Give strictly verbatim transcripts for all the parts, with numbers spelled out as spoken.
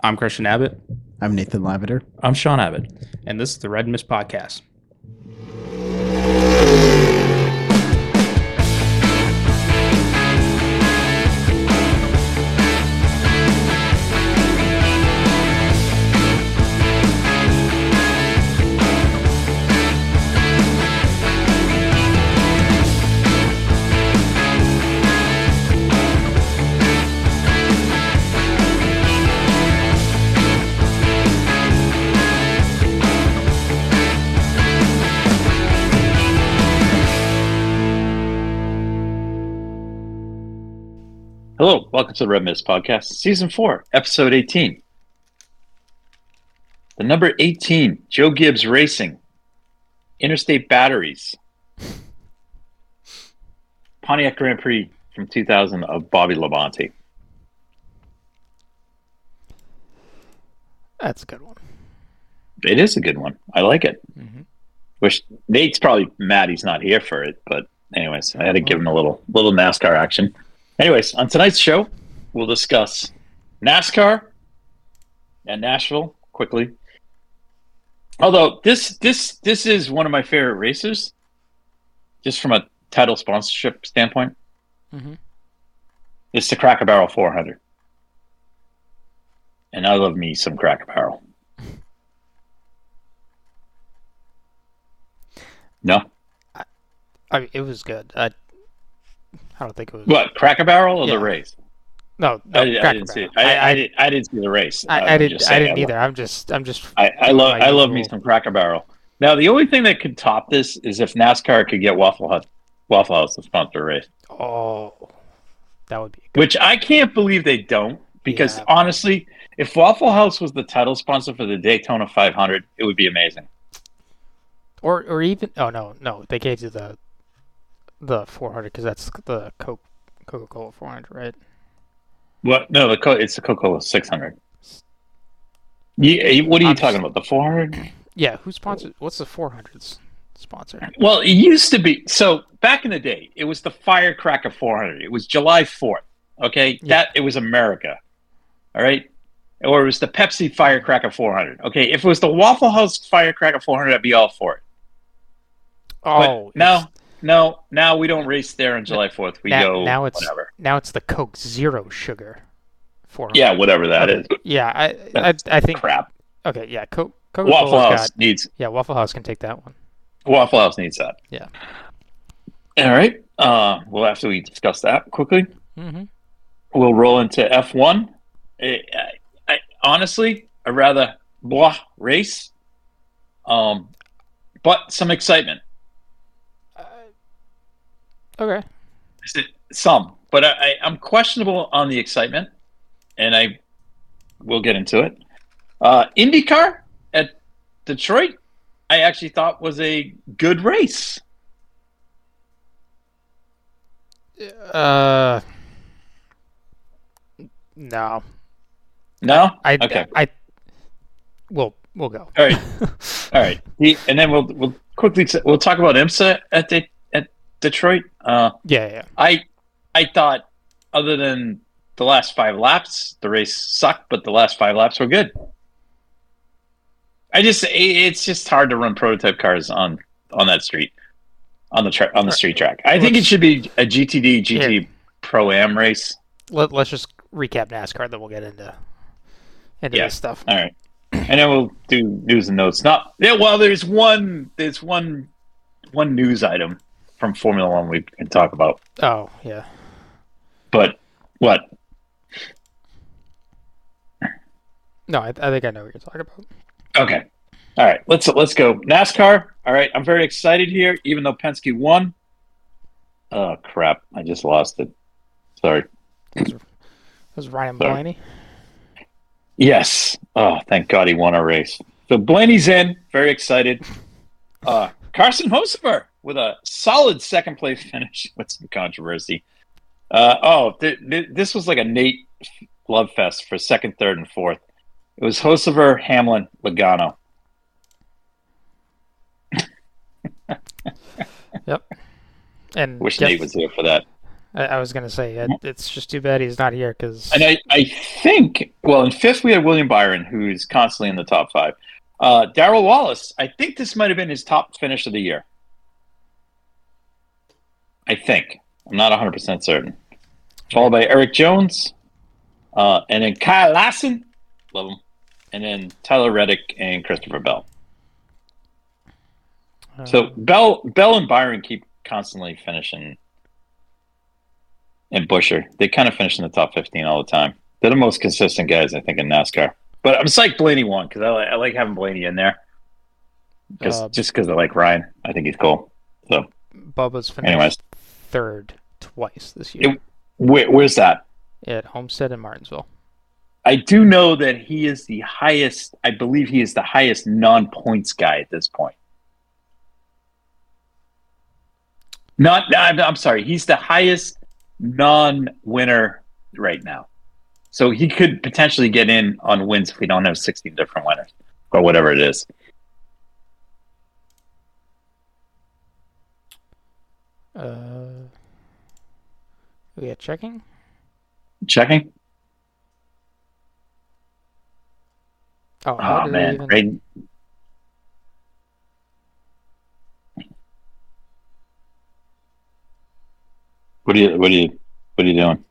I'm Christian Abbott. I'm Nathan Lavender. I'm Sean Abbott, and this is the Red Mist Podcast. Hello, welcome to the Red Mist Podcast, Season four, Episode eighteen. The number eighteen, Joe Gibbs Racing, Interstate Batteries, Pontiac Grand Prix from two thousand of Bobby Labonte. That's a good one. It is a good one. I like it. Mm-hmm. Wish Nate's probably mad he's not here for it, but anyways, I had to give him a little little NASCAR action. Anyways, on tonight's show, we'll discuss NASCAR and Nashville quickly. Although this this this is one of my favorite races, just from a title sponsorship standpoint. Mm-hmm. It's the Cracker Barrel four hundred, and I love me some Cracker Barrel. No, I, I mean, it was good. I, I don't think it was. what Cracker Barrel or Yeah. the race? No, no I, I Cracker didn't see. It. Barrel. I, I, I, did, I didn't see the race. I, I'm I didn't. just I saying, didn't I either. I'm just. I'm just. I, I love my I love me usual- some Cracker Barrel. Now the only thing that could top this is if NASCAR could get Waffle House Waffle House to sponsor a race, Oh, that would be good. which I can't believe they don't. Because Yeah. honestly, if Waffle House was the title sponsor for the Daytona five hundred, it would be amazing. Or, or even. Oh no, no, they gave you the, the four hundred because that's the Coke, Coca-Cola four hundred, right? What? No, the Co- it's the Coca-Cola six hundred. Yeah, what are you I'm talking just- about? The four hundred? Yeah, who sponsored? What's the four hundreds sponsor? Well, it used to be. So back in the day, it was the Firecracker four hundred. It was July fourth. Okay, Yeah. that it was America. All right, or it was the Pepsi Firecracker four hundred. Okay, if it was the Waffle House Firecracker four hundred, I'd be all for it. Oh, But no, it's- no, now we don't race there on July fourth. We now, go now it's whatever. now it's the Coke Zero Sugar. four hundred. Yeah, whatever that is. Yeah, I, I, That's I think. Crap. Okay, yeah, Coke. Waffle Coca-Cola's House got. needs Yeah, Waffle House can take that one. Waffle House needs that. Yeah. All right. Uh, well, after we discuss that quickly, Mm-hmm. we'll roll into F one. I, I, I, honestly, a rather blah race, um, but some excitement. Okay. Is it- Some, but I, I, I'm questionable on the excitement, and I will get into it. Uh, IndyCar at Detroit, I actually thought was a good race. Uh. No. No, I. okay. I. We'll we'll go. All right. All right, The- and then we'll we'll quickly t- we'll talk about IMSA at the at Detroit. Uh, Yeah, yeah. I I thought other than the last five laps, the race sucked, but the last five laps were good. I just it- it's just hard to run prototype cars on on that street on the tra- on the street track. I think it should be a G T D G T Yeah. Pro-Am race. Let Let's just recap NASCAR, then we'll get into into Yeah. this stuff. All right, and then we'll do news and notes. Not yeah. Well, there's one there's one one news item from Formula One we can talk about. Oh yeah. But what? No, I, I think I know what you're talking about. Okay. All right. Let's let's go NASCAR. All right. I'm very excited here, even though Penske won. Oh crap! I just lost it. Sorry. It was Ryan Sorry. Blaney. Yes. Oh, thank God he won a race. So Blaney's in. Very excited. Uh, Carson Hocevar with a solid second place finish with some controversy. Uh, oh, th- th- this was like a Nate love fest for second, third, and fourth. It was Hocevar, Hamlin, Logano. Yep. And Wish guess, Nate was here for that. I, I was gonna say it, it's just too bad he's not here because. And I, I think, well, in fifth we had William Byron, who's constantly in the top five. Uh, Darrell Wallace, I think this might have been his top finish of the year. I think. I'm not one hundred percent certain. Followed by Eric Jones, uh, and then Kyle Larson, love him, and then Tyler Reddick and Christopher Bell. Um, So Bell, Bell and Byron keep constantly finishing. And Busher, they kind of finish in the top fifteen all the time. They're the most consistent guys, I think, in NASCAR. But I'm psyched Blaney won because I, like, I like having Blaney in there. Cause, Uh, just because I like Ryan. I think he's cool. So, Bubba's finished anyways. third twice this year It, where, where's that? at Homestead and Martinsville. I do know that he is the highest, I believe he is the highest non-points guy at this point. Not, I'm, I'm sorry, he's the highest non-winner right now. So he could potentially get in on wins if we don't have sixteen different winners or whatever it is. Uh, we are checking. Checking? Oh, how Oh, did man. they even... Braden. What are you, what are you, what are you doing?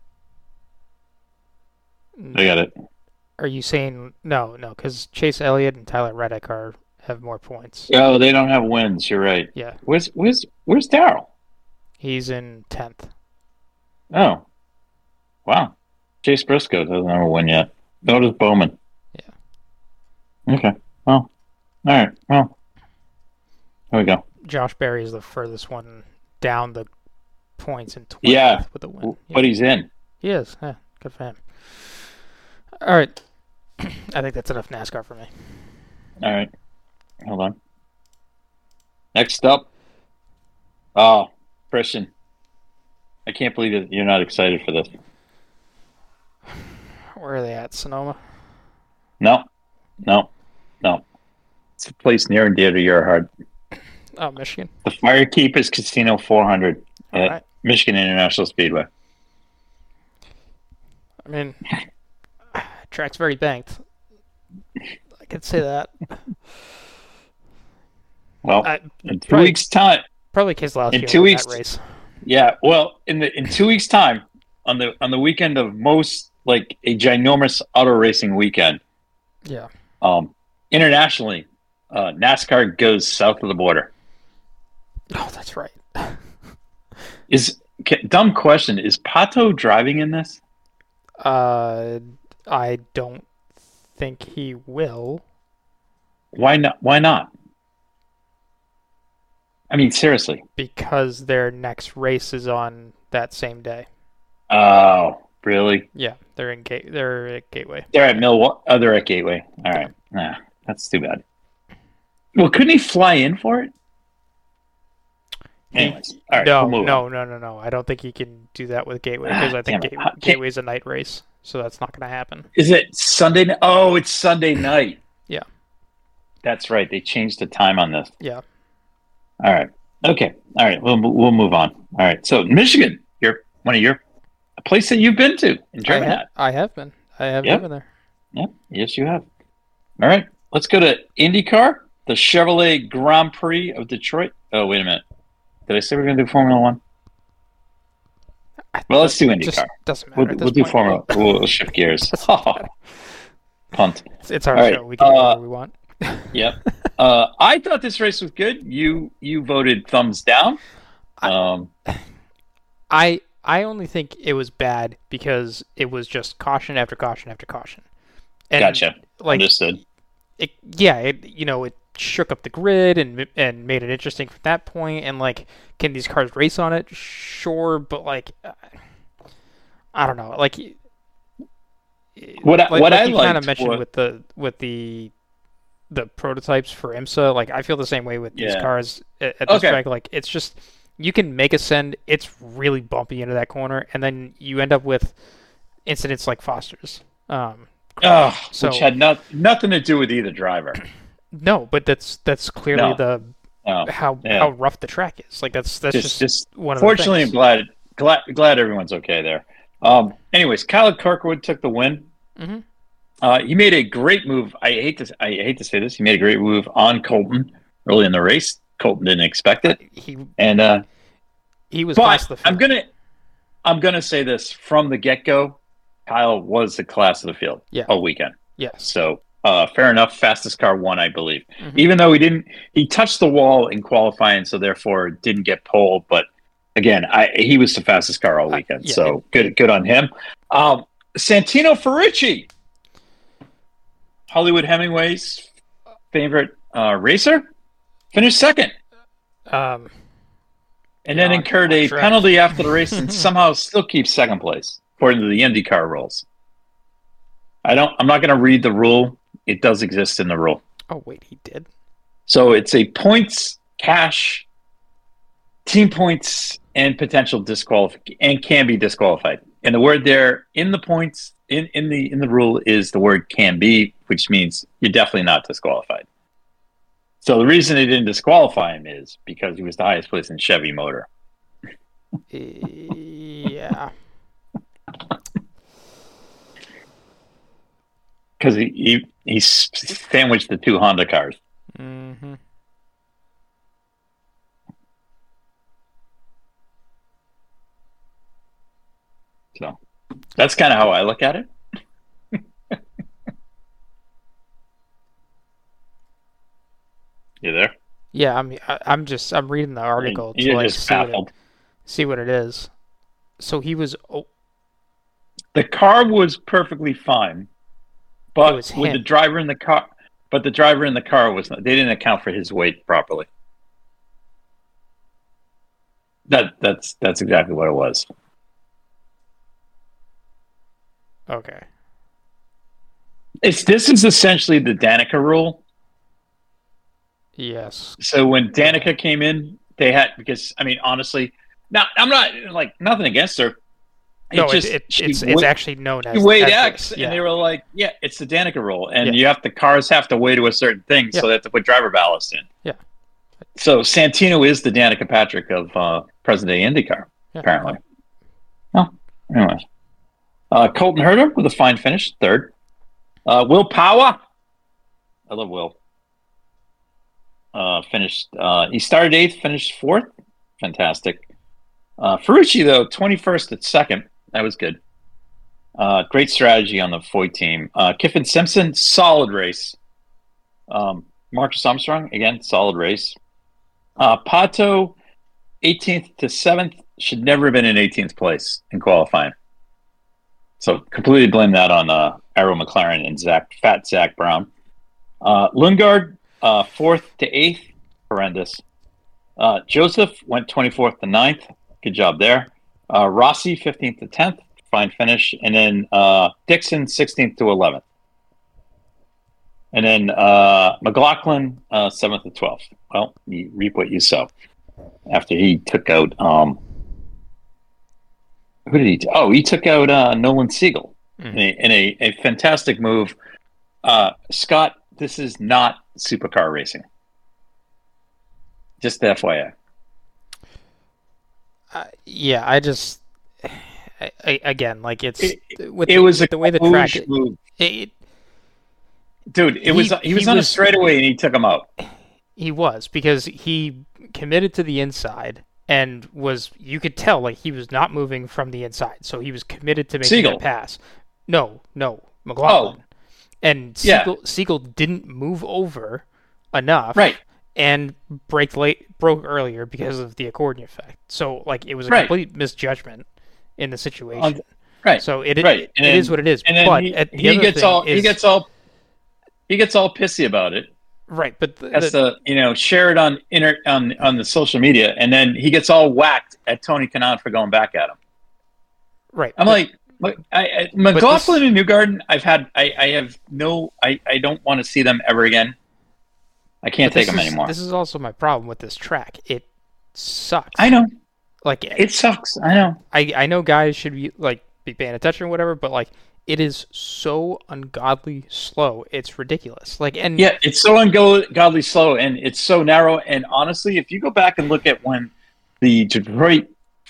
I got it. Are you saying no, no? Because Chase Elliott and Tyler Reddick are have more points. Oh, they don't have wins. You're right. Yeah, Where's, where's, where's Darrell? he's in tenth. Oh, wow. Chase Briscoe doesn't have a win yet. So does Bowman. Yeah. Okay. Well, all right. Well, there we go. Josh Berry is the furthest one down the points in twentieth Yeah, with a win. Yeah. but he's in. He is. Yeah, good for him. All right, I think that's enough NASCAR for me. All right. Hold on. Next up. Oh, Christian. I can't believe that you're not excited for this. Where are they at? Sonoma. No, no, no. It's a place near and dear to your heart. Oh, Michigan. The Firekeepers Casino four hundred All at right. Michigan International Speedway. I mean, track's very banked. I could say that. Well, I, in two probably- weeks' time. probably Keselowski In will two win weeks- that race. Yeah, well, in the in two weeks' time, on the on the weekend of most like a ginormous auto racing weekend, Yeah. um, internationally, uh, NASCAR goes south of the border. Oh, that's right. Is ca- dumb question? Is Pato driving in this? Uh, I don't think he will. Why not? Why not? I mean, seriously. Because their next race is on that same day. Oh, really? Yeah, they're in Gate. They're at Gateway. They're at Milwaukee. Oh, they're at Gateway. All right. Nah, that's too bad. Well, couldn't he fly in for it? Anyways, all right. no, we'll move no, on. no, no, no. I don't think he can do that with Gateway because I think Damn it. Gate- How- can't- Gateway's a night race, so that's not going to happen. Is it Sunday? n- Oh, it's Sunday night. Yeah. That's right. They changed the time on this. Yeah. All right. Okay. All right. We'll we'll move on. All right. So Michigan, you're one of your a place that you've been to in I, Germany. ha- I have been. I have Yep. been there. Yeah. Yes, you have. All right. Let's go to IndyCar, the Chevrolet Grand Prix of Detroit. Oh, wait a minute. Did I say we're going to do Formula One? Well, let's do It just IndyCar. doesn't matter. We'll, at this we'll do point. Formula. We'll shift gears. Doesn't matter. Punt. It's, it's our All right, show. We can do uh, whatever we want. Yep. Uh, I thought this race was good. You you voted thumbs down. Um, I I only think it was bad because it was just caution after caution after caution. And gotcha. Like Understood. it, yeah, it, you know, it shook up the grid and and made it interesting from that point. And like, can these cars race on it? Sure, but like, uh, I don't know. Like, What I- like, what like I you kind of liked mentioned wa- with the with the the prototypes for IMSA. Like, I feel the same way with these Yeah. cars at, at this Okay. track. Like, it's just you can make a send. It's really bumpy into that corner, and then you end up with incidents like Foster's. Um, Oh, So- which had not, nothing to do with either driver. no, but that's that's clearly No. the Oh, how yeah. how rough the track is. Like that's that's just, just, just one of fortunately, the I'm things. glad glad glad everyone's okay there. Um, anyways, Kyle Kirkwood took the win. Mm-hmm. Uh, he made a great move. I hate to I hate to say this. He made a great move on Colton early in the race. Colton didn't expect it, He and uh, he was but class of the field. I'm gonna I'm gonna say this from the get go. Kyle was the class of the field Yeah. all weekend. Yes. So uh, fair enough. Fastest car won, I believe. Mhm. Even though he didn't, he touched the wall in qualifying, so therefore didn't get pole. But again, I, he was the fastest car all Uh, weekend. yeah, so it- good, good on him. Um, Santino Ferrucci, Hollywood Hemingway's favorite uh, racer, finished second, Um, and then Yeah, incurred on a track. penalty after the race, and somehow still keeps second place according to the IndyCar rules. I don't. I'm not going to read the rule. It does exist in the rule. oh wait, he did. So it's a points, cash, team points, and potential disqualification, and can be disqualified. And the word there in the points in, in the in the rule is the word can be, which means you're definitely not disqualified. So the reason they didn't disqualify him is because he was the highest place in Chevy Motor. Yeah. Because he, he he sandwiched the two Honda cars. Mm-hmm. So that's kind of how I look at it. You there? Yeah, I'm. I- I'm just. I'm reading the article to You're like just see what, it, baffled. see what it is. So he was. Oh, The car was perfectly fine, It but was with the him. driver in the car, but the driver in the car was not, they didn't account for his weight properly. That that's that's exactly what it was. okay. It's this is essentially the Danica rule. Yes. So when Danica came in, they had because I mean honestly, now I'm not like nothing against her. It No, just- it, it, she it's wa- it's actually known as. He weighed as X, this, and yeah. they were like, "Yeah, it's the Danica rule, and Yeah. you have the cars have to weigh to a certain thing, Yeah. so they have to put driver ballast in." Yeah. So Santino is the Danica Patrick of uh, present day IndyCar, Yeah. apparently. Well, anyway, uh, Colton Herter with a fine finish, third. Uh, Will Power, I love Will. Uh, finished. Uh, he started eighth, finished fourth. Fantastic. Uh, Ferrucci though, twenty-first at second. That was good. Uh, great strategy on the Foyt team. Uh, Kiffin Simpson, solid race. Um, Marcus Armstrong, again, solid race. Uh, Pato, eighteenth to seventh, should never have been in eighteenth place in qualifying. So completely blame that on uh, Arrow McLaren and Zach, fat Zach Brown. Uh, Lundgaard, uh, fourth to eighth, horrendous. Uh, Joseph went twenty-fourth to ninth. Good job there. Uh, Rossi, fifteenth to tenth. Fine finish. And then uh, Dixon, sixteenth to eleventh. And then uh, McLaughlin, uh, seventh to twelfth. Well, you reap what you sow. After he took out, um, who did he? T- oh, he took out uh, Nolan Siegel Mhm. in, a, in a, a fantastic move. Uh, Scott, this is not supercar racing. Just F Y I. Uh, yeah, I just. I, I, again, like it's It- with It the, was a with the way the track. foolish move. It, Dude, it He- was he was he on was- a straightaway and he took him out. He was because he committed to the inside and was you could tell like he was not moving from the inside, so he was committed to making Siegel. that pass. No, no, McLaughlin. And Yeah. Siegel, Siegel didn't move over enough, Right. And break late broke earlier because of the accordion effect. So like it was a Right. complete misjudgment in the situation. On- Right. So it, Right. it, And it then- is what it is. And then but he, at the he other gets thing all is, he gets all he gets all pissy about it. right, but the, Has the, to you know share it on inter, on on the social media, and then he gets all whacked at Tony Kanaan for going back at him. right. I'm but- like, like, I, I, McLaughlin and Newgarden. I've had I, I have no I, I don't want to see them ever again. I can't but take this them is- anymore. This is also my problem with this track. It sucks. I know Like it sucks. I know. I I know guys should be like be paying attention or whatever, but like it is so ungodly slow. It's ridiculous. Like and Yeah, it's so ungodly slow, and it's so narrow. And honestly, if you go back and look at when the Detroit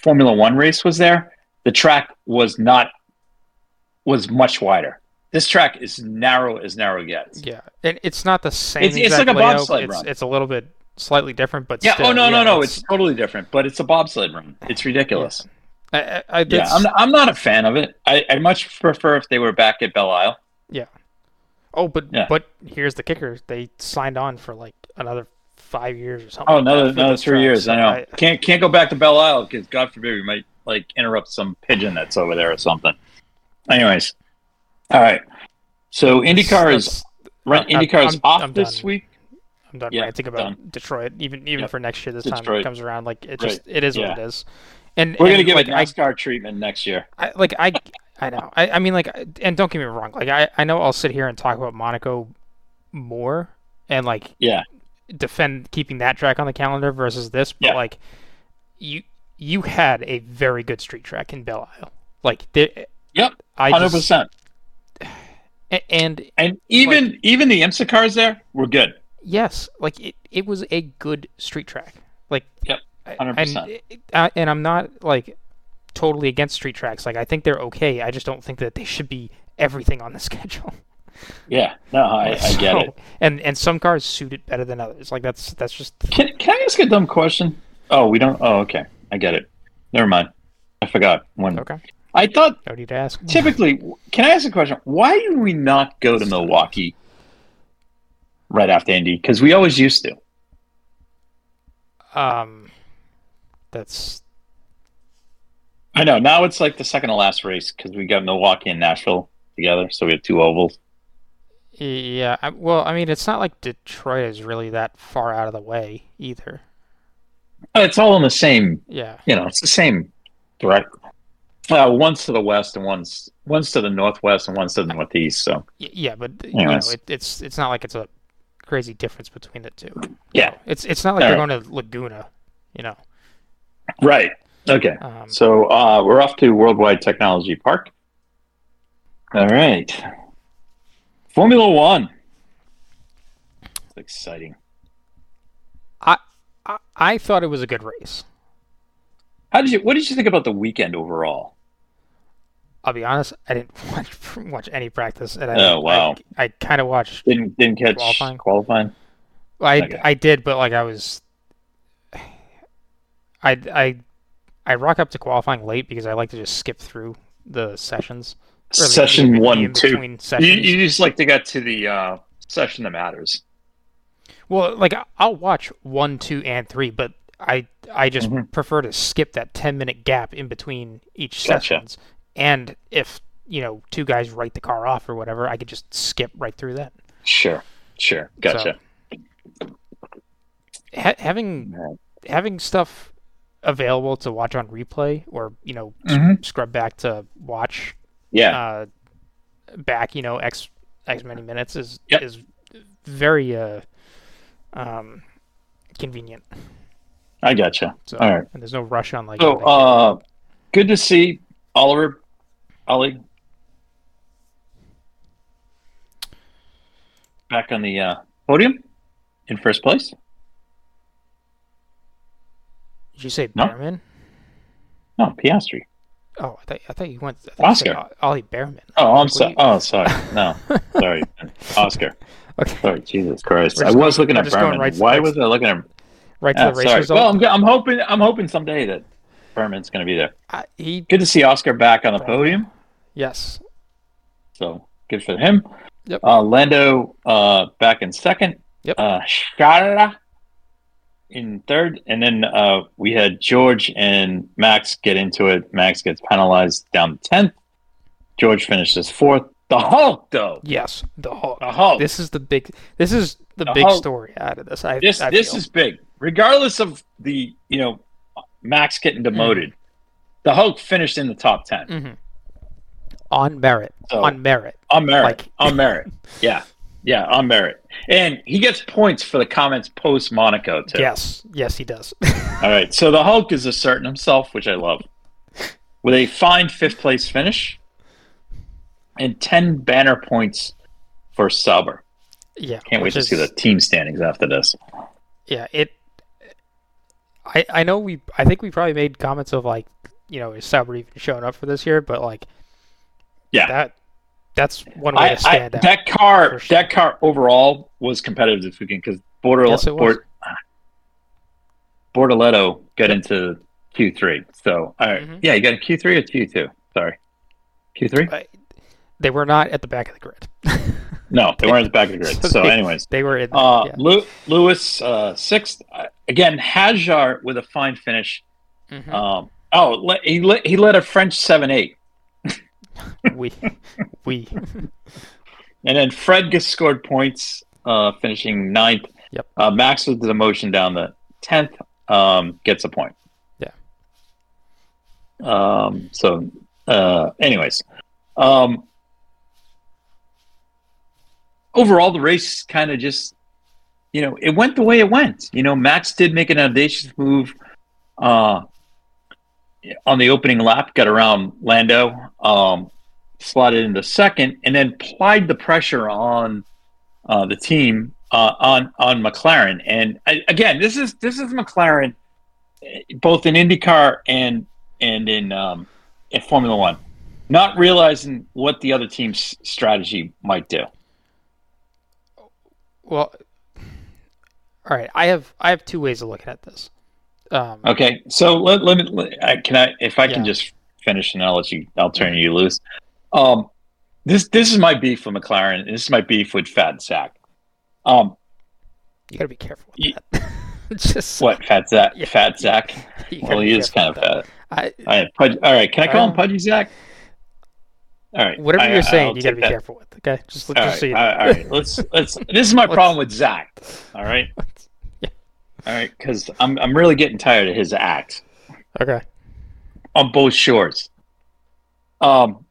Formula One race was there, the track was not was much wider. This track is narrow as narrow gets. Yeah, and it's not the same. It's, it's exact like a layout. bobsled It's run. it's a little bit slightly different, but Yeah. still, oh no, yeah, no, no! It's, It's totally different, but it's a bobsled run. It's ridiculous. I, I, I, Yeah, that's- I'm. I'm not a fan of it. I I much prefer if they were back at Belle Isle. yeah. Oh, but Yeah. but here's the kicker: they signed on for like another five years or something. Oh, like another that for another this three track, years. so I know. can't can't go back to Belle Isle because God forbid we might like interrupt some pigeon that's over there or something. Anyways, all right. So IndyCar is That's- right. I'm- IndyCar is I'm- off I'm this done. week. I'm done Yeah, ranting about done. Detroit. Even even Yep. for next year, this time Detroit. it comes around. Like it Right. just it is Yeah. what it is. And We're and, gonna give like, it I, NASCAR treatment next year. I like I I know. I, I mean like and don't get me wrong. Like I I know I'll sit here and talk about Monaco more and like Yeah. defend keeping that track on the calendar versus this, but Yeah. like you you had a very good street track in Belle Isle. Like there, Yep. I Hundred just percent. a- and And even even the IMSA cars there were good. yes, like it, it was a good street track. Like Yep. I- one hundred percent. And it- I, and I'm not like totally against street tracks. Like I think they're okay. I just don't think that they should be everything on the schedule. Yeah. No, I, I get So- it. And and some cars suit it better than others. Like that's that's just Can Can I ask a dumb question? Oh, we don't. Oh, okay. I get it. Never mind. I forgot when. okay. I thought No need to ask. typically. Can I ask a question? Why do we not go to Milwaukee right after Indy? Because we always used to. Um, that's I know. Now it's like the second to last race because we got Milwaukee and Nashville together, so we have two ovals. yeah. I, well, I mean, it's not like Detroit is really that far out of the way either. Oh, it's all in the same. Yeah. You know, it's the same direct. Uh, one's to the west and one's one's to the northwest and one's to the northeast. So Y- Yeah, but you know, Anyways. it, it's it's not like it's a crazy difference between the two. yeah, It's it's not like All they're right. going to Laguna, you know. right. Okay. Um, So uh, we're off to Worldwide Technology Park. All right. Formula One. It's exciting. I, I I thought it was a good race. How did you? What did you think about the weekend overall? I'll be honest, I didn't watch watch any practice, and I Oh, wow. I, I kind of watched. Didn't didn't catch Qualifying? qualifying. I Okay. I did, but like I was. I I I rock up to qualifying late because I like to just skip through the sessions. or the- Session the one, in two. between You, sessions. you just like to get to the uh, session that matters. Well, like I'll watch one, two, and three, but I I just Mhm. prefer to skip that ten minute gap in between each Gotcha. sessions. And if you know two guys write the car off or whatever, I could just skip right through that. Sure, sure, gotcha. Ha- having having stuff available to watch on replay, or you know s- Mhm. scrub back to watch Yeah, uh, back, you know x x many minutes is Yep. is very uh um convenient. I gotcha. So All right. and there's no rush on like. So, like- uh, good to see Oliver, Ollie, back on the uh, podium in first place. Did you say No. Behrman? No, Piastri. Oh, I thought I thought you went. I thought you said Oscar. O- Ollie Behrman. Oh, I'm What do sorry. you- Oh, sorry. No, sorry, Oscar. Okay, Sorry, Jesus Christ. We're I just was going- looking we're at just going Berman. right to Why the was I looking at him? right to Ah, the race sorry. result. Well, I'm, go- I'm hoping. I'm hoping someday that Berman's going to be there. I, he Good to see Oscar back on the podium. yes. So good for him. Yep. Uh, Lando uh, back in second. Yep. Uh, Shara in third, and then uh, we had George and Max get into it. Max gets penalized down to tenth. George finishes fourth. The Hulk, though. Yes, the Hulk. The Hulk. This is the big. This is the, The big Hulk. story out of this. I, This I this feel. is big. Regardless of the you know Max getting demoted, Mm. the Hulk finished in the top ten Mhm. on merit. So- on merit. on merit. Like- on merit. Yeah, yeah, on merit. And he gets points for the comments post Monaco too. Yes, yes, he does. All right, so the Hulk is asserting himself, which I love, with a fine fifth place finish and ten banner points for Sauber. yeah, Can't wait which to is, see the team standings after this. Yeah, it. I, I know we I think we probably made comments of like, you know, is Sauber even showing up for this year? But like, Yeah, that that's one way I, to stand I, out. that car, sure. that car overall was competitive this weekend because Border, Yes, it was. Bord, Bortoletto got into Q three. So, all right. Mhm. yeah, you got a Q three or Q two? Sorry, Q three. I- They were not at the back of the grid. No, they weren't at the back of the grid. So So, they- anyways, They were in. There, uh, yeah. Lew- Lewis uh, sixth Uh, again. Hajar with a fine finish. Mhm. Um, oh, le- he le- he led a French seven eight, we we and then Fred gets scored points, uh, finishing ninth. Yep. Uh, Max with the demotion down the tenth, um, gets a point. Yeah. Um. So, uh, anyways, um, overall the race kind of just, you know, it went the way it went. You know, Max did make an audacious move, uh, on the opening lap, got around Lando, um, slotted into second, and then applied the pressure on uh, the team uh, on on McLaren. And I, again, this is this is McLaren, both in IndyCar and and in um, in Formula One, not realizing what the other team's strategy might do. well. All right, I have I have two ways of looking at this. Um, Okay, so let, let me let, I, can I if I can Yeah. just finish and I'll let you I'll turn you loose. Um, this this is my beef with McLaren. This is my beef with Fat Zach. Um, You gotta be careful with Ye- that. Just what Fat Zach? Yeah. Fat Zach? you gotta Well, be he is kind careful of with fat. that. I, All right, Pudge, all right. Can I call him Um, Pudgy Zach? All right. whatever I- you're saying, I'll you gotta take be that. careful with. Okay, just All just right, so you all know. right, all right. Let's let's. This is my Let's- problem with Zach. All right, Yeah. all right, because I'm I'm really getting tired of his act Okay. on both shores. Um,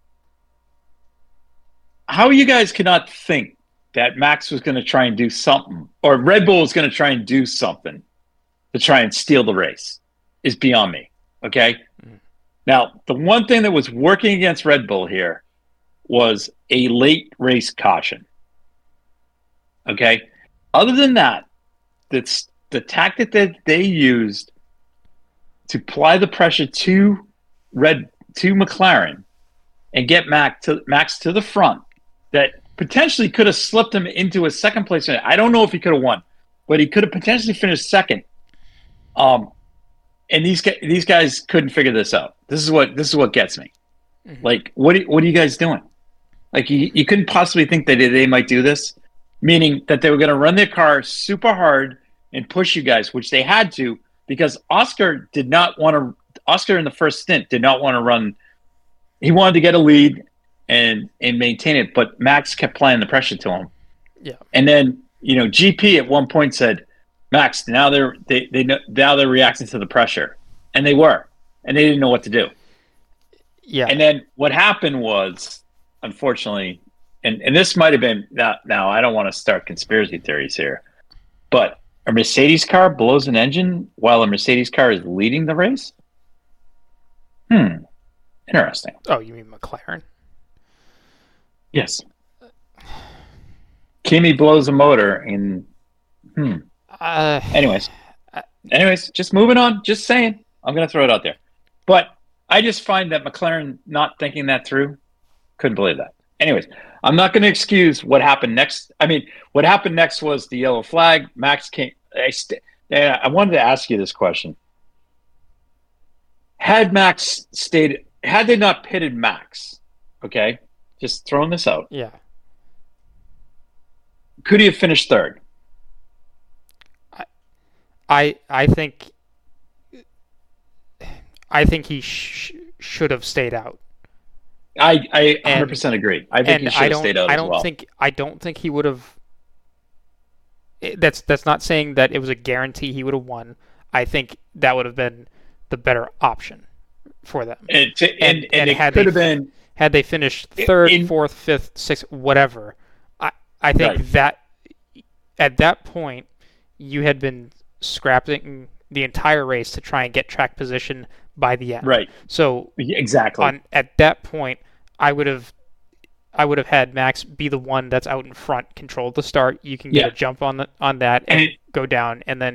how you guys cannot think that Max was going to try and do something, or Red Bull was going to try and do something to try and steal the race is beyond me. Okay. Mm. Now, the one thing that was working against Red Bull here was a late race caution. Okay. Other than that, that's the tactic that they used to apply the pressure to Red to McLaren and get Max to Max to the front that potentially could have slipped him into a second place. I don't know if he could have won, but he could have potentially finished second. Um, and these guys, these guys couldn't figure this out. This is what this is what gets me. Mhm. Like, what are, what are you guys doing? Like, you, you couldn't possibly think that they might do this, meaning that they were going to run their car super hard and push you guys, which they had to because Oscar did not want to. Oscar in the first stint did not want to run. He wanted to get a lead and and maintain it, but Max kept applying the pressure to him. Yeah. And then, you know, G P at one point said, "Max, now they're they they know, now they're reacting to the pressure," and they were, and they didn't know what to do. Yeah. And then what happened was, unfortunately, and, and this might have been now, now I don't want to start conspiracy theories here, but a Mercedes car blows an engine while a Mercedes car is leading the race? Hmm. Interesting. oh, you mean McLaren? Yes. Kimi blows a motor in hmm. Uh, Anyways. Anyways, just moving on, just saying. I'm gonna throw it out there. But I just find that McLaren not thinking that through, couldn't believe that. Anyways, I'm not going to excuse what happened next. I mean, what happened next was the yellow flag. Max came. I, st- I wanted to ask you this question. Had Max stayed, had they not pitted Max, okay, just throwing this out, yeah. could he have finished third? I I think I think he sh- should have stayed out. I, I And- one hundred percent agree. I think and he should I have don't stayed out I as don't well. think I don't think he would have. That's that's not saying that it was a guarantee he would have won. I think that would have been the better option for them. and, to, and, and- and, and it had could they- have been. Had they finished third, in- fourth, fifth, sixth, whatever, I I think Right. that at that point you had been scrapping the entire race to try and get track position by the end. Right. So Exactly. on at that point, I would have I would have had Max be the one that's out in front, control the start. You can get Yeah. a jump on the on that and, And it- go down, and then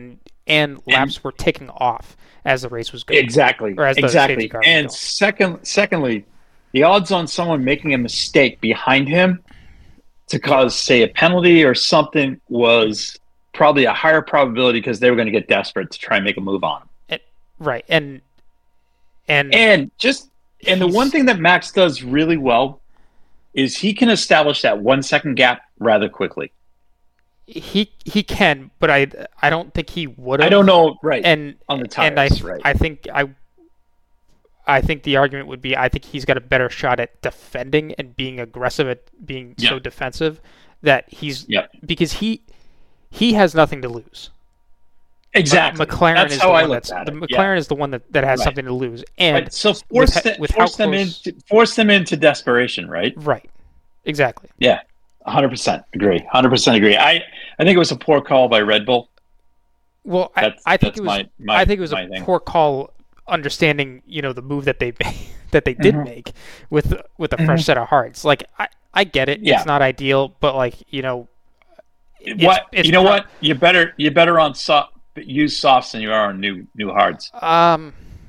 and laps and, were ticking off as the race was going. Exactly. Or as the exactly. safety car was And going. second, secondly, the odds on someone making a mistake behind him to cause, say, a penalty or something was probably a higher probability because they were going to get desperate to try and make a move on him. And, right. And and and just and the one thing that Max does really well is he can establish that one second gap rather quickly. He he can, but I I don't think he would have. I don't know, right? And on the tires, and I right. I think I I think the argument would be I think he's got a better shot at defending and being aggressive at being Yep. so defensive that he's Yep. because he he has nothing to lose. Exactly. McLaren That's is how the I one looked that's at the it. McLaren Yeah. is the one that, that has Right. something to lose. And Right. So force with, them, with force how them close, into force them into desperation, right? right. Exactly. Yeah. one hundred percent agree. one hundred percent agree. I I think it was a poor call by Red Bull. Well, I, That's, I think that's it was my, my, I think it was my a thing. poor call understanding, you know, the move that they that they did Mhm. make with with a fresh Mhm. set of hearts. Like I, I get it. Yeah. It's not ideal, but like, you know, it's, What it's you know? pro- What you better you better on soft use softs than you are on new new hards. Um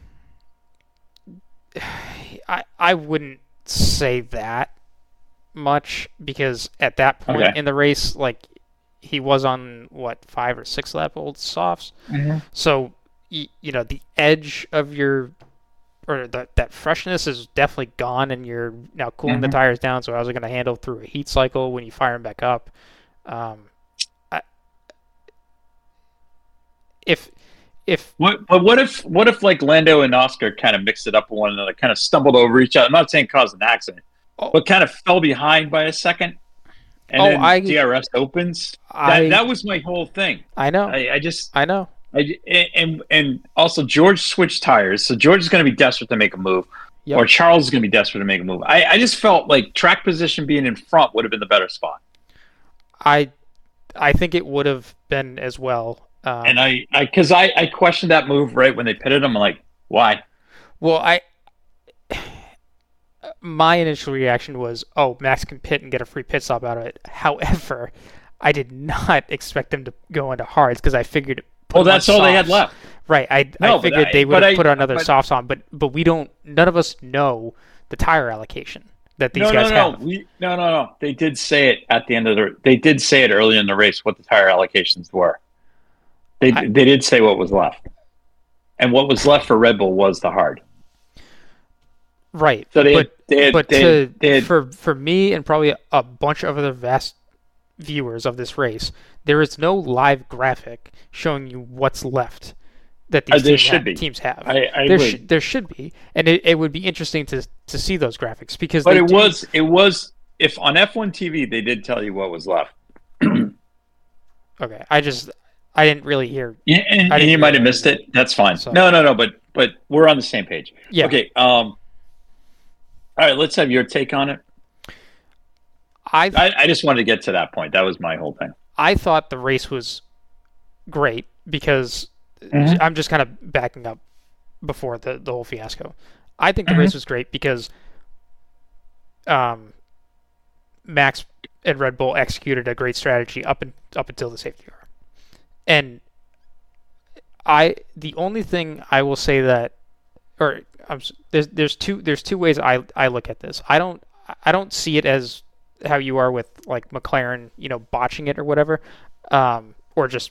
I I wouldn't say that much because at that point Okay. in the race, like he was on what five or six lap old softs. Mm-hmm. So you, you know the edge of your or the, that freshness is definitely gone, and you're now cooling the Mhm. tires down. So how's it going to handle through a heat cycle when you fire them back up? Um, I, if if What, but what if what if like Lando and Oscar kind of mixed it up with one another, kind of stumbled over each other? I'm not saying caused an accident, oh, but kind of fell behind by a second, and Oh, then I- D R S opens. I That that was my whole thing. I know I, I just I know I, and and also George switched tires, so George is going to be desperate to make a move, Yep. or Charles is going to be desperate to make a move. I, I just felt like track position being in front would have been the better spot, I I think it would have been as well. Um, and I because I, I I questioned that move right when they pitted him. I'm like, why? Well, I my initial reaction was, oh, Max can pit and get a free pit stop out of it. However, I did not expect them to go into hards because I figured. put Well, them on that's all they had softs. left. Right. I No, I but figured I- they would but have I- put another but- softs on, but but we don't. None of us know the tire allocation that these no, guys no, no, have. we, no, no, no. They did say it at the end of the. They did say it early in the race what the tire allocations were. They I- they did say what was left, and what was left for Red Bull was the hard. Right. So they but had, they had, but they to, had, they had, for for me and probably a bunch of other vast viewers of this race, there is no live graphic showing you what's left that Uh, these there teams, should have, be. teams have. I, I there, would. sh- there should be, and it, it would be interesting to to see those graphics because. But they it do- was it was if on F one T V they did tell you what was left. okay. I just I didn't really hear. Yeah, and, I and didn't you might have realize missed it. That's fine. So- No, no, no. But but we're on the same page. Yeah. Okay. Um. All right. Let's have your take on it. I I, I just wanted to get to that point. That was my whole thing. I thought the race was great because Mhm. I'm just kind of backing up before the, the whole fiasco. I think the Mhm. race was great because um, Max and Red Bull executed a great strategy up and up until the safety car. And I the only thing I will say that or I'm, s- there's there's two there's two ways I I look at this. I don't I don't see it as how you are with like McLaren, you know, botching it or whatever, um, or just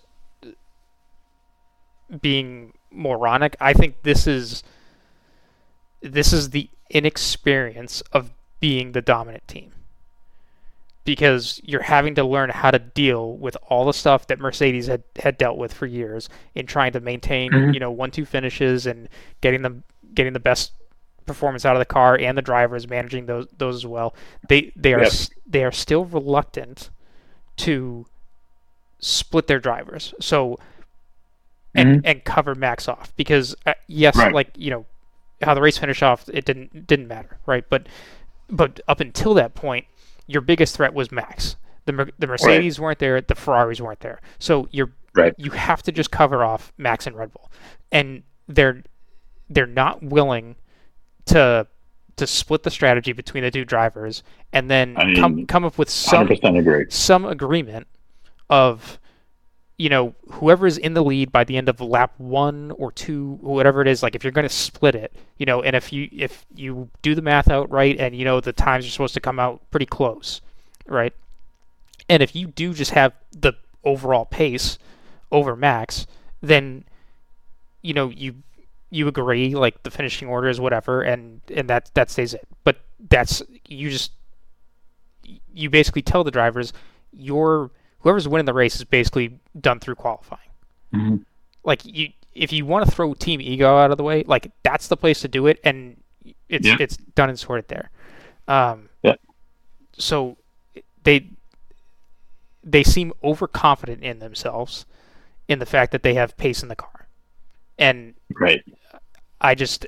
being moronic. I think this is this is the inexperience of being the dominant team. Because you're having to learn how to deal with all the stuff that Mercedes had, had dealt with for years in trying to maintain, Mhm. you know, one-two finishes and getting them getting the best performance out of the car and the drivers managing those those as well. They they are Yep. s- they are still reluctant to split their drivers. So and and cover Max off because uh, yes, Right. like you know how the race finished off, it didn't didn't matter, right? But but up until that point, your biggest threat was Max. The Mer- the Mercedes weren't there, the Ferraris weren't there. So you're Right. you have to just cover off Max and Red Bull, and they're they're not willing to to split the strategy between the two drivers and then I mean, come come up with one some hundred percent agree. some agreement of you know, whoever's in the lead by the end of lap one or two, whatever it is, like if you're going to split it, you know, and if you if you do the math out right, and you know the times are supposed to come out pretty close, right? And if you do just have the overall pace over Max, then you know you you agree like the finishing order is whatever, and and that that stays it. But that's you just you basically tell the drivers your whoever's winning the race is basically done through qualifying. Mm-hmm. Like you, if you want to throw team ego out of the way, like that's the place to do it, and it's yeah. it's done and sorted there. Um, yeah. So they they seem overconfident in themselves, in the fact that they have pace in the car, and right. I just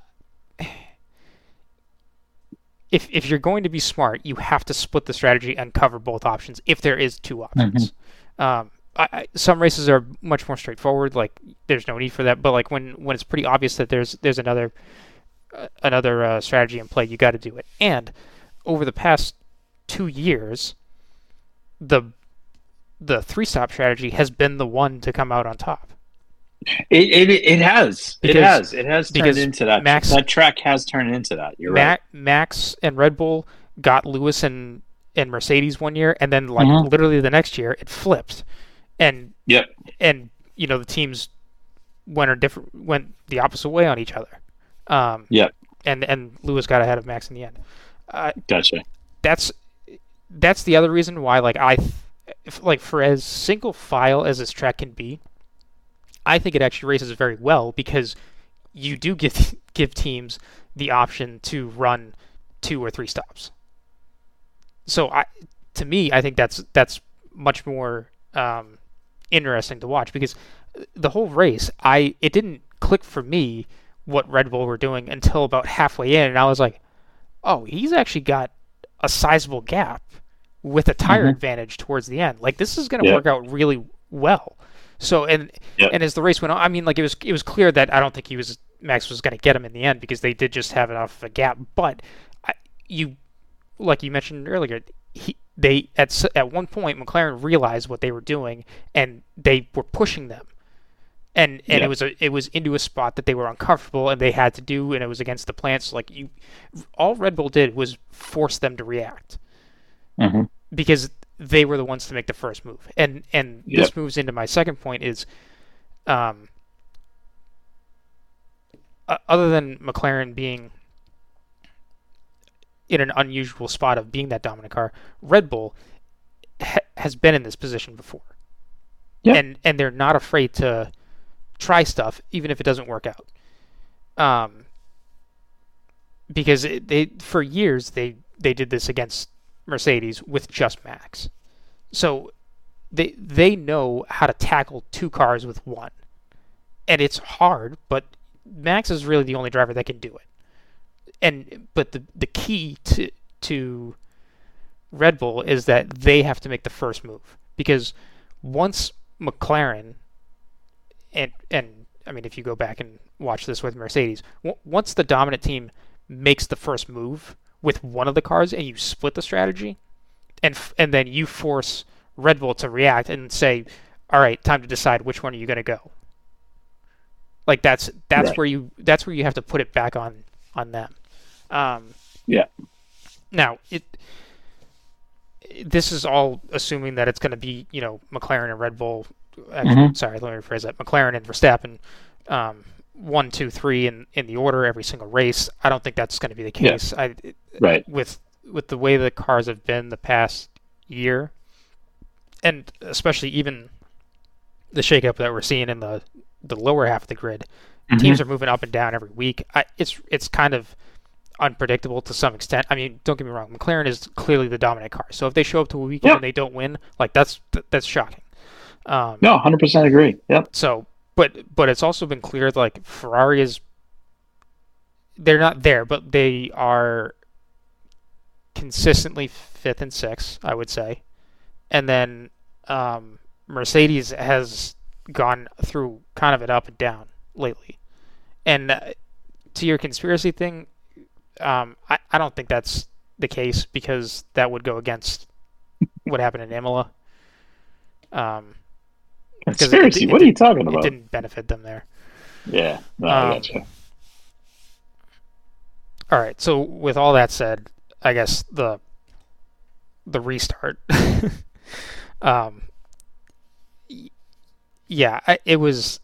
if if you're going to be smart, you have to split the strategy and cover both options if there is two options. Mm-hmm. Um, I, I, some races are much more straightforward. Like there's no need for that. But like when, when it's pretty obvious that there's there's another uh, another uh, strategy in play, you got to do it. And over the past two years, the the three stop strategy has been the one to come out on top. It it it has because, it has it has turned into that. Max, that track has turned into that. You're Ma- right. Max and Red Bull got Lewis and, and Mercedes one year, and then like mm-hmm. literally the next year it flipped, and yep. and you know the teams went a different went the opposite way on each other. Um, yep. And and Lewis got ahead of Max in the end. Uh, gotcha. That's that's the other reason why like I if, like for as single file as this track can be, I think it actually races very well because you do give give teams the option to run two or three stops. So I, to me, I think that's that's much more um, interesting to watch because the whole race, I it didn't click for me what Red Bull were doing until about halfway in, and I was like, oh, he's actually got a sizable gap with a tire mm-hmm. advantage towards the end. Like this is going to yeah. work out really well. So and yep. and as the race went on, I mean, like it was it was clear that I don't think he was Max was going to get him in the end because they did just have enough of a gap. But I, you, like you mentioned earlier, he they at at one point McLaren realized what they were doing and they were pushing them, and and yep. it was a it was into a spot that they were uncomfortable and they had to do, and it was against the plants. Like you, all Red Bull did was force them to react mm-hmm. because they were the ones to make the first move. And and yep. this moves into my second point is, um, uh, other than McLaren being in an unusual spot of being that dominant car, Red Bull ha- has been in this position before. Yep. And and they're not afraid to try stuff, even if it doesn't work out. Um, because it, they for years they, they did this against Mercedes with just Max. So they they know how to tackle two cars with one. And it's hard, but Max is really the only driver that can do it. And but the the key to to Red Bull is that they have to make the first move, because once McLaren and and I mean if you go back and watch this with Mercedes, w- once the dominant team makes the first move with one of the cars and you split the strategy, and f- and then you force Red Bull to react and say, all right, time to decide which one are you going to go. Like that's that's right. where you that's where you have to put it back on on them. Um, yeah. Now it this is all assuming that it's going to be, you know, McLaren and Red Bull. Actually, mm-hmm. sorry, let me rephrase that. McLaren and Verstappen, um, one, two, three in, in the order every single race. I don't think that's going to be the case. Yeah. I, right. With with the way the cars have been the past year, and especially even the shakeup that we're seeing in the the lower half of the grid, mm-hmm. teams are moving up and down every week. I, it's it's kind of unpredictable to some extent. I mean, don't get me wrong, McLaren is clearly the dominant car. So if they show up to a weekend yeah. and they don't win, like that's that's shocking. Um, no, one hundred percent agree. Yep. So, but but it's also been clear that, like, Ferrari is they're not there, but they are consistently fifth and sixth, I would say. And then um, Mercedes has gone through kind of an up and down lately. And uh, to your conspiracy thing, um, I, I don't think that's the case, because that would go against what happened in Imola. Um, because Conspiracy? it, it, What it are you talking It about? didn't benefit them there. Yeah, no, Um, I gotcha. All right. So with all that said, I guess the the restart. um, y- yeah, I, it was.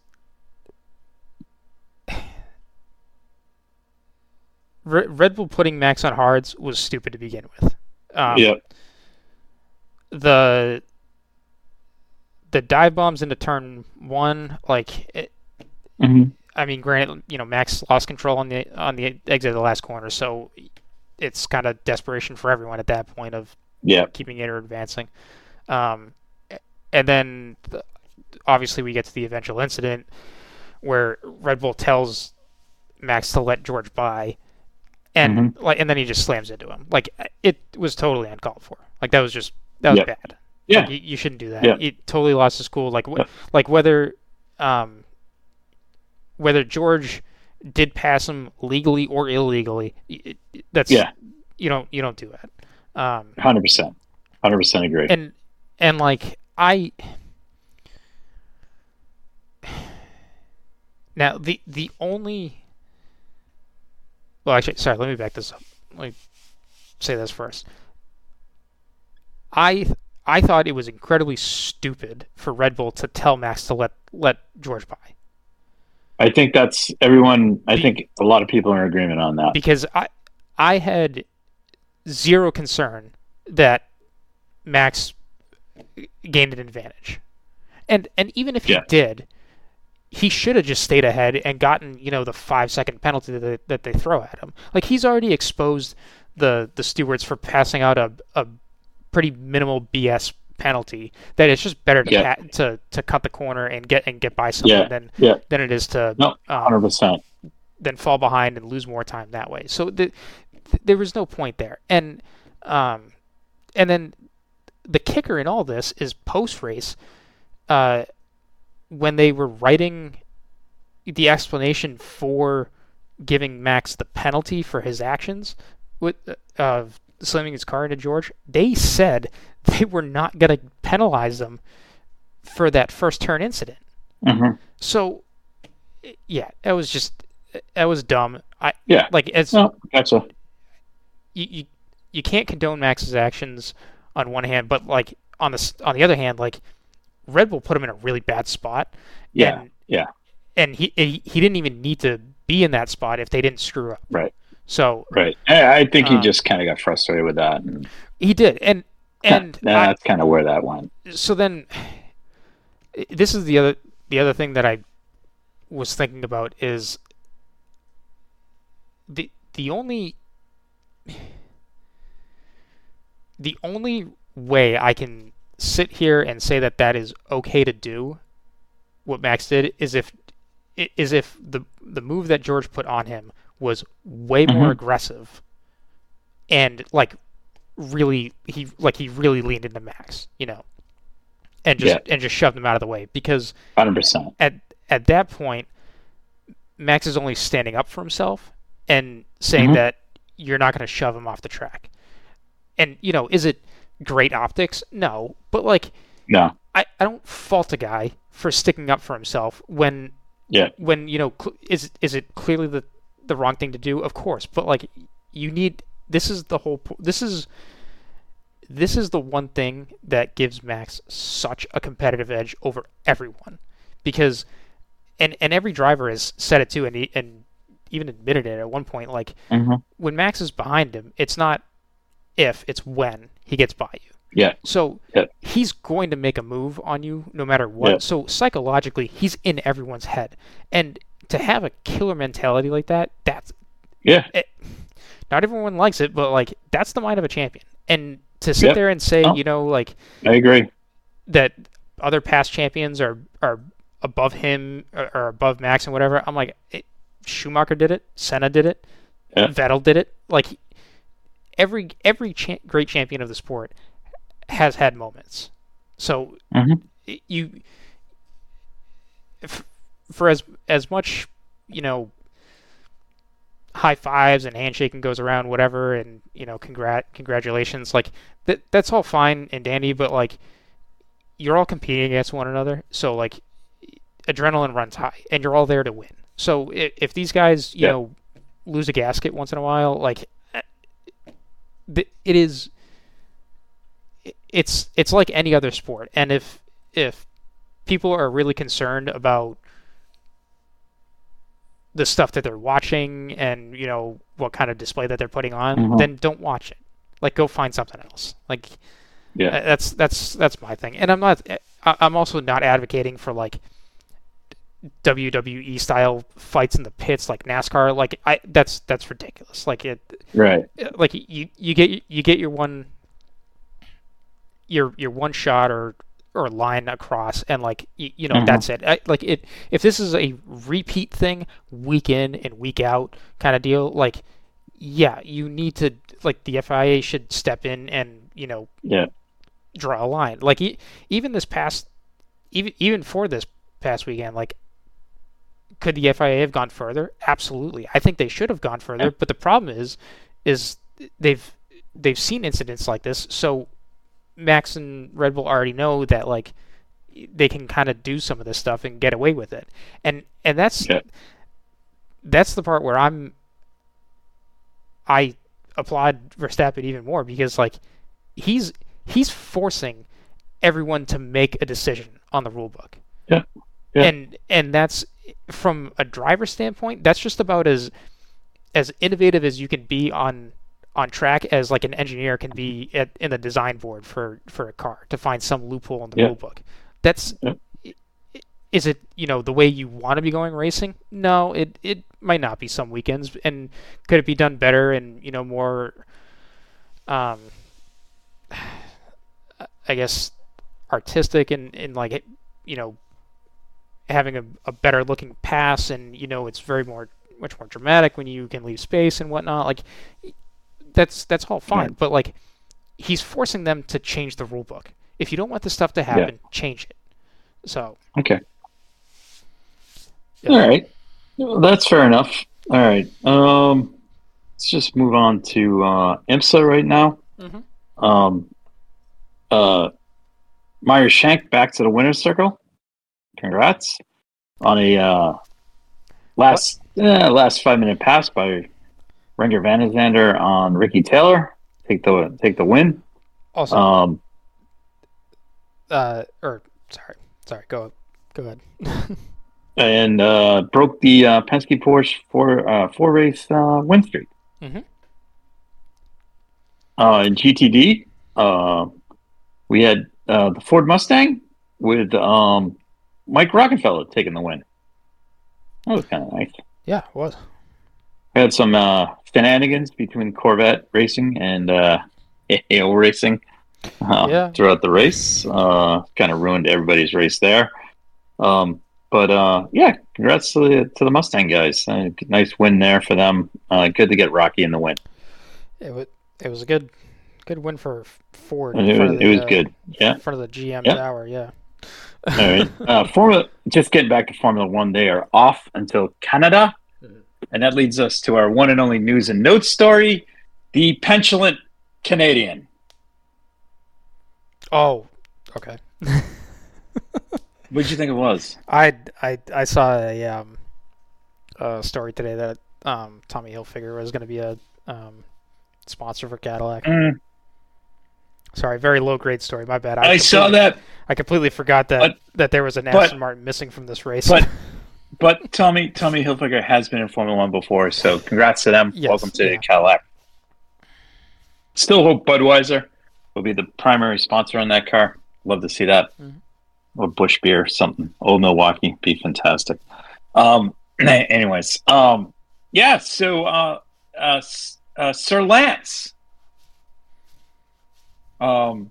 Re- Red Bull putting Max on hards was stupid to begin with. Um, Yeah. The the dive bombs into turn one, like, it, hmm I mean, granted, you know, Max lost control on the on the exit of the last corner, so it's kind of desperation for everyone at that point of Yeah. keeping it or advancing. Um, and then the, obviously we get to the eventual incident where Red Bull tells Max to let George by, and like, and then he just slams into him. Like, it was totally uncalled for. Like, that was just that was Yeah. bad. Yeah. Like, you, you shouldn't do that. Yeah. He totally lost his cool. Like, wh- Yeah. like whether um, whether George did pass him legally or illegally, it, it- that's Yeah. you don't you don't do that. Um, Hundred percent. Hundred percent agree. and and like I now the the only well actually sorry let me back this up. Let me say this first. I I thought it was incredibly stupid for Red Bull to tell Max to let let George by, I think that's everyone. I Be- think a lot of people are in agreement on that. because I I had zero concern that Max gained an advantage. And and even if he Yeah. did, he should have just stayed ahead and gotten, you know, the five second penalty that, that they throw at him. Like, he's already exposed the the stewards for passing out a, a pretty minimal B S penalty that it's just better to Yeah. pa- to to cut the corner and get and get by someone Yeah. than Yeah. than it is to No, um, hundred percent. then fall behind and lose more time that way. So the, th- there was no point there. And um, and then the kicker in all this is post race, uh, when they were writing the explanation for giving Max the penalty for his actions with uh, slamming his car into George, they said they were not going to penalize them for that first turn incident. hmm So yeah, that was just that was dumb. I Yeah. like as No, gotcha. you, you you can't condone Max's actions on one hand, but like on the s- on the other hand, like Red Bull put him in a really bad spot. Yeah. and, Yeah. and he, he he didn't even need to be in that spot if they didn't screw up. Right. So Right. I, I think he Um, just kind of got frustrated with that, and he did, and and yeah, I, that's kind of where that went. so then this is the other the other thing that I was thinking about is the the only the only way I can sit here and say that that is okay to do what Max did is if is if the the move that George put on him was way more Mhm. aggressive and like really he like he really leaned into Max, you know, and just and just shoved him out of the way, because Hundred percent. at at that point Max is only standing up for himself and saying Mhm. that you're not going to shove him off the track. And you know, is it great optics? No, but like No. I, I don't fault a guy for sticking up for himself when Yeah. when you know cl- is is it clearly the the wrong thing to do? Of course, but like you need this is the whole po- this is this is the one thing that gives Max such a competitive edge over everyone, because and and every driver has said it too, and he, and even admitted it at one point, like hmm when Max is behind him, it's not if, it's when he gets by you. Yeah. So Yeah. he's going to make a move on you no matter what. Yeah. So psychologically, he's in everyone's head. And to have a killer mentality like that, that's Yeah. it, not everyone likes it, but like that's the mind of a champion. And to sit Yeah. there and say, Oh. you know, like I agree. that other past champions are are above him or, or above Max and whatever, I'm like, it, Schumacher did it, Senna did it, Yeah. Vettel did it. Like every every cha- great champion of the sport has had moments. So Mhm. you, f- for as as much, you know, high fives and handshaking goes around, whatever, and you know, congrat congratulations, like that that's all fine and dandy, but like you're all competing against one another, so like adrenaline runs high, and you're all there to win. So if, if these guys, you Yeah. know, lose a gasket once in a while, like it is, it's it's like any other sport. And if if people are really concerned about the stuff that they're watching and you know what kind of display that they're putting on, Mhm. then don't watch it. Like go find something else. Like Yeah. that's that's that's my thing. And I'm not. I- I'm also not advocating for like W W E style fights in the pits like NASCAR. Like I that's that's ridiculous. Like it. Right. Like you you get you get your one your your one shot or or line across and like you, you know Mhm. that's it. I, like it if this is a repeat thing week in and week out kind of deal, like yeah, you need to like the F I A should step in and you know Yeah. draw a line. Like e- even this past even even for this past weekend, like could the F I A have gone further? Absolutely. I think they should have gone further, Yeah. but the problem is is they've they've seen incidents like this, so Max and Red Bull already know that like they can kind of do some of this stuff and get away with it. And and that's Yeah. that's the part where I'm I applaud Verstappen even more because like he's he's forcing everyone to make a decision on the rule book. Yeah. Yeah. And and that's from a driver standpoint, that's just about as as innovative as you can be on on track as like an engineer can be at, in the design board for, for a car to find some loophole in the Yeah. rule book. That's Yeah. is it you know the way you want to be going racing? No, it it might not be some weekends. And could it be done better and you know more um I guess artistic and, and like you know having a, a better looking pass and you know it's very more much more dramatic when you can leave space and whatnot, like that's that's all fine. Right. But like he's forcing them to change the rule book. If you don't want this stuff to happen, change it. So Okay. yeah. All right. Well, that's fair enough. All right. Um, let's just move on to uh, IMSA right now. Mhm. Um, uh, Meyer Shank back to the winner's circle. Congrats on a uh, last eh, last five minute pass by Renger Van Zander on Ricky Taylor. Take the take the win. Also Um, uh or sorry sorry go go ahead. and uh, broke the uh, Penske Porsche four uh, four race uh, win streak. Mhm. Uh, in G T D, uh, we had uh, the Ford Mustang with um, Mike Rockefeller taking the win. That was kind of nice. Yeah, it was. We had some uh, shenanigans between Corvette Racing and uh, A O Racing uh, Yeah. throughout the race. Uh, kind of ruined everybody's race there. Um, but uh, yeah, congrats to the to the Mustang guys. Uh, nice win there for them. Uh, good to get Rocky in the win. It was it was a good good win for Ford. It in front was, of the, it was uh, good. Yeah. in front of the G M Yeah. tower. Yeah. All right. Uh, Formula. Just getting back to Formula One, they are off until Canada, Mhm. and that leads us to our one and only news and notes story: the petulant Canadian. Oh, okay. What did you think it was? I, I, I saw a um a story today that um Tommy Hilfiger was going to be a um sponsor for Cadillac. Mm, Sorry, very low grade story. My bad. I saw completely- that, I completely forgot that But- that there was an but- Aston Martin missing from this race. but but Tommy Tommy Hilfiger has been in Formula One before, so congrats to them. Yes, Welcome to yeah. Cadillac. Still hope Budweiser will be the primary sponsor on that car. Love to see that. Mhm. Or Bush Beer, something. Old Milwaukee, be fantastic. Um, anyways, um, yeah. So, uh, uh, S- uh, Sir Lance, um,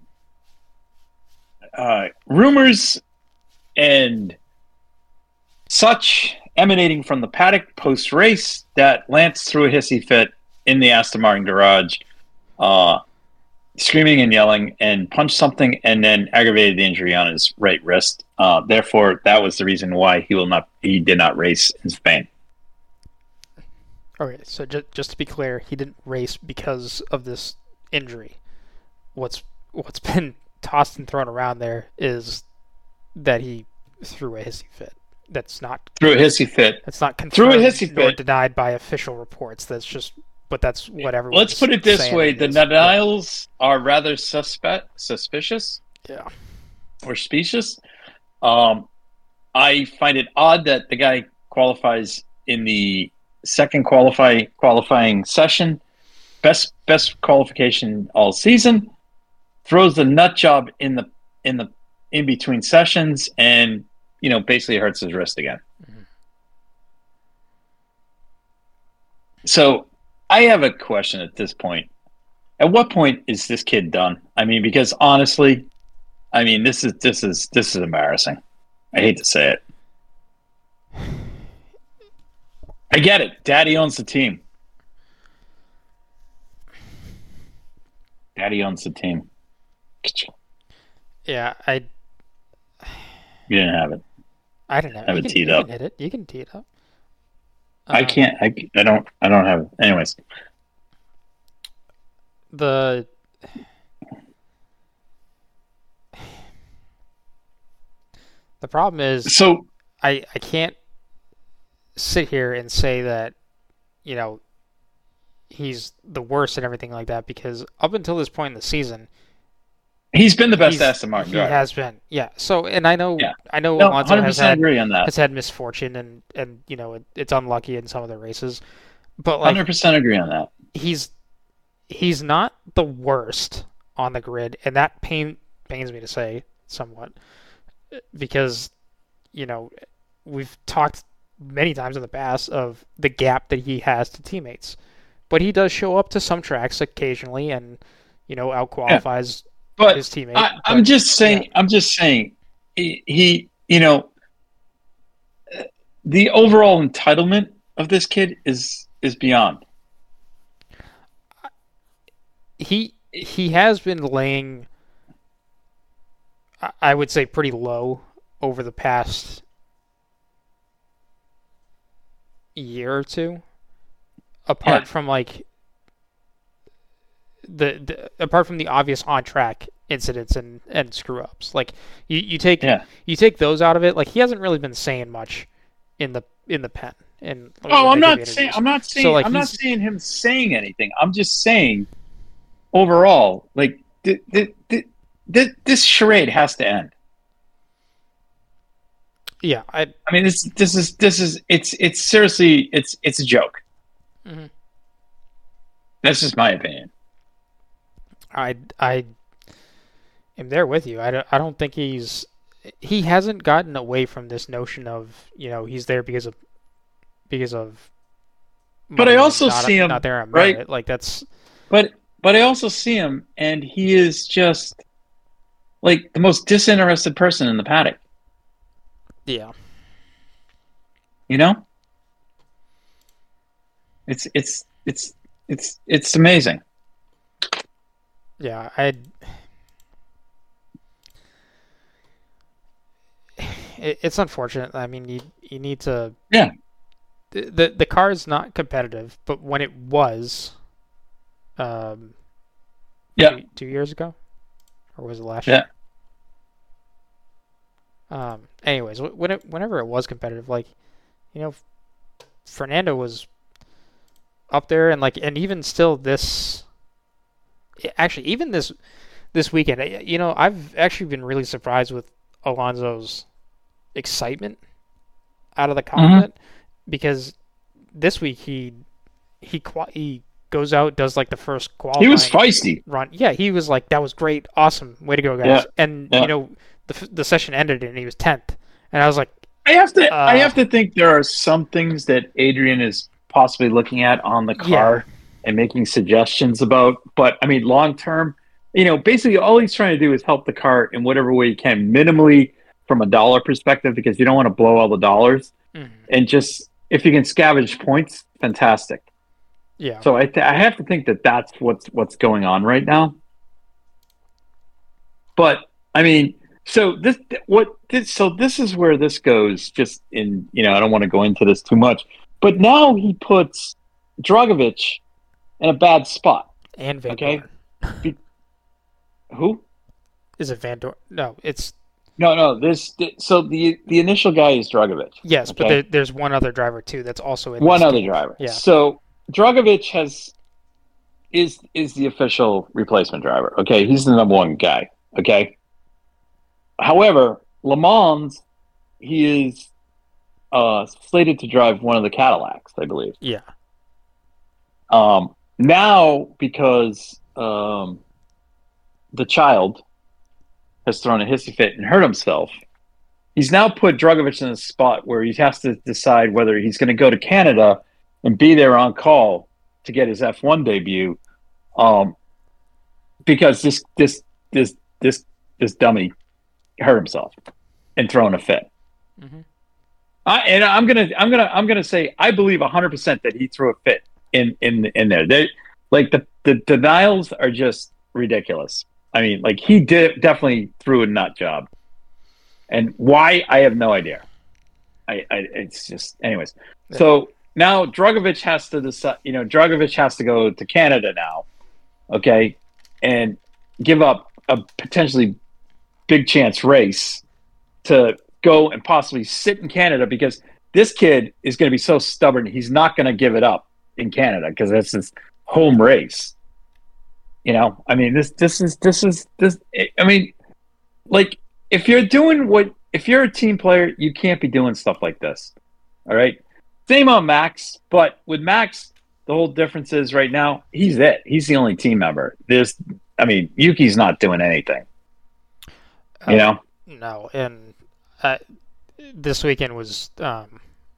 uh, rumors and such emanating from the paddock post race that Lance threw a hissy fit in the Aston Martin garage, uh, screaming and yelling, and punched something, and then aggravated the injury on his right wrist. Uh, therefore, that was the reason why he will not he did not race in Spain. Okay, so just just to be clear, he didn't race because of this injury. What's what's been tossed and thrown around there is that he threw a hissy fit. That's not threw a hissy fit. That's not confirmed threw a hissy nor fit. denied by official reports. That's just, but that's what everyone. Let's put it this way: the denials are rather suspect, suspicious, yeah, or specious. Um, I find it odd that the guy qualifies in the second qualify qualifying session, best best qualification all season, throws the nut job in the in the in between sessions, and you know basically hurts his wrist again. Mm-hmm. So I have a question at this point. At what point is this kid done? I mean, because honestly, I mean this is this is this is embarrassing. I hate to say it. I get it. Daddy owns the team. Daddy owns the team. Yeah, I. You didn't have it. I didn't have it. Have you it can, teed you up. can hit it. You can tee it up. Uh, I can't. I, I don't. I don't have it. Anyways, the. The problem is, so I I can't sit here and say that, you know, he's the worst and everything like that, because up until this point in the season, he's been the best he's, Aston Martin he driver. has been, yeah. So, and I know, Yeah. I know No, Alonso has one hundred percent had agree on that. has had misfortune and and you know it, it's unlucky in some of the races, but like one hundred percent agree on that. he's he's not the worst on the grid, and that pain pains me to say somewhat, because you know we've talked many times in the past of the gap that he has to teammates, but he does show up to some tracks occasionally and you know outqualifies yeah. but his teammate. I, I'm but, just saying. Yeah. I'm just saying. He, he, you know, the overall entitlement of this kid is is beyond. He he has been laying, I would say, pretty low over the past year or two. Apart Yeah. from like the, the apart from the obvious on track incidents and, and screw ups, like you, you take Yeah. you take those out of it, like he hasn't really been saying much in the in the pen. And Oh, I'm not saying. I'm not saying. So, like, I'm not he's- saying him saying anything. I'm just saying, overall, like th- th- th- th- this charade has to end. Yeah, I I mean, this this is this is it's it's seriously it's it's a joke. Mhm. That's just my opinion. I I am there with you. I don't, I don't think he's he hasn't gotten away from this notion of, you know, he's there because of because of But I money, also not, see him, not there on right? merit. Like that's But but I also see him, and he is just like the most disinterested person in the paddock. yeah. You know, it's it's it's it's it's amazing. Yeah, I it, it's unfortunate. I mean, you you need to Yeah. The the, the car is not competitive, but when it was um Yeah. two, two years ago, or was it last Yeah. year? Um. Anyways, wh- when it, whenever it was competitive, like, you know, Fernando was up there, and like, and even still, this actually, even this this weekend, I- you know, I've actually been really surprised with Alonso's excitement out of the cockpit, because this week he he qua- he goes out, does like the first qualifying He was feisty. run. Yeah, he was like, that was great, awesome, way to go, guys. Yeah, And yeah. you know, the f- the session ended and he was tenth, and I was like, I have to. I Uh, have to think there are some things that Adrian is possibly looking at on the car and making suggestions about. But I mean, long term, you know, basically all he's trying to do is help the car in whatever way he can, minimally from a dollar perspective, because you don't want to blow all the dollars. mhm. And just if you can scavenge points, fantastic. yeah, So I, th- I have to think that that's what's what's going on right now. But I mean, so this what this so this is where this goes. Just in you know, I don't want to go into this too much, but now he puts Dragovich in a bad spot. and Van okay. Dorn. Who? Is it Van Dorn? No, it's No, no. This so the the initial guy is Dragovich. yes, but okay? there, there's one other driver too that's also in One this other game. driver. Yeah. So Dragovich has is is the official replacement driver. Okay, he's the number one guy. Okay. However, Le Mans, he is uh, slated to drive one of the Cadillacs, I believe. Yeah. Um, now, because um, the child has thrown a hissy fit and hurt himself, he's now put Dragovich in a spot where he has to decide whether he's going to go to Canada and be there on call to get his F one debut, um, because this this this this this dummy hurt himself and thrown a fit. Mm-hmm. I, and I'm gonna I'm gonna I'm gonna say I believe one hundred percent that he threw a fit in in in there. They like the the denials are just ridiculous. I mean, like he did definitely threw a nut job, and why I have no idea. I, I it's just anyways. Yeah. So now Dragovich has to decide. You know, Dragovich has to go to Canada now, okay, and give up a potentially big chance race to go and possibly sit in Canada, because this kid is going to be so stubborn. He's not going to give it up in Canada because that's his home race. You know, I mean, this, this is, this is, this, I mean, like if you're doing what, if you're a team player, you can't be doing stuff like this. All right. Same on Max, but with Max, the whole difference is right now, he's it. He's the only team member. There's, I mean, Yuki's not doing anything. You know? Uh, no, and uh, this weekend was um,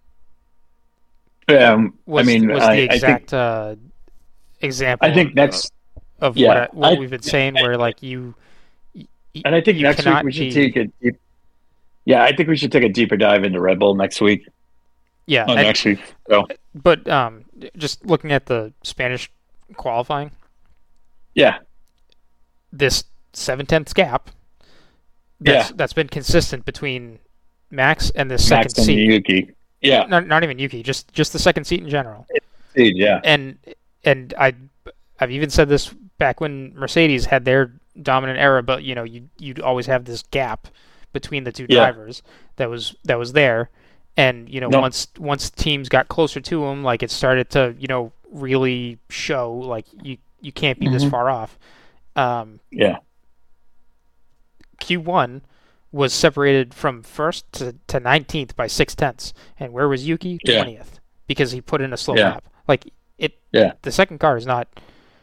um was, I mean, was I, the exact I think, uh, example. I think of, next, of yeah, what, I, what I, we've been saying, I, where like you, you and I think you next week we should be, take a deep. Yeah, I think we should take a deeper dive into Red Bull next week. Yeah, oh, and, next week. So, but um, just looking at the Spanish qualifying, yeah, this seven tenths gap. That's, yeah, that's been consistent between Max and the second Max and seat. Yuki. Yeah, not not even Yuki, just just the second seat in general. Indeed, yeah, and and I I've even said this back when Mercedes had their dominant era, but you know you you'd always have this gap between the two yeah. drivers that was that was there, and you know no. once once teams got closer to them, like it started to you know really show like you you can't be mm-hmm. this far off. Um, yeah. Q one was separated from first to, to nineteenth by six tenths, and where was Yuki? twentieth, yeah. because he put in a slow yeah. lap. Like it, yeah. the second car is not.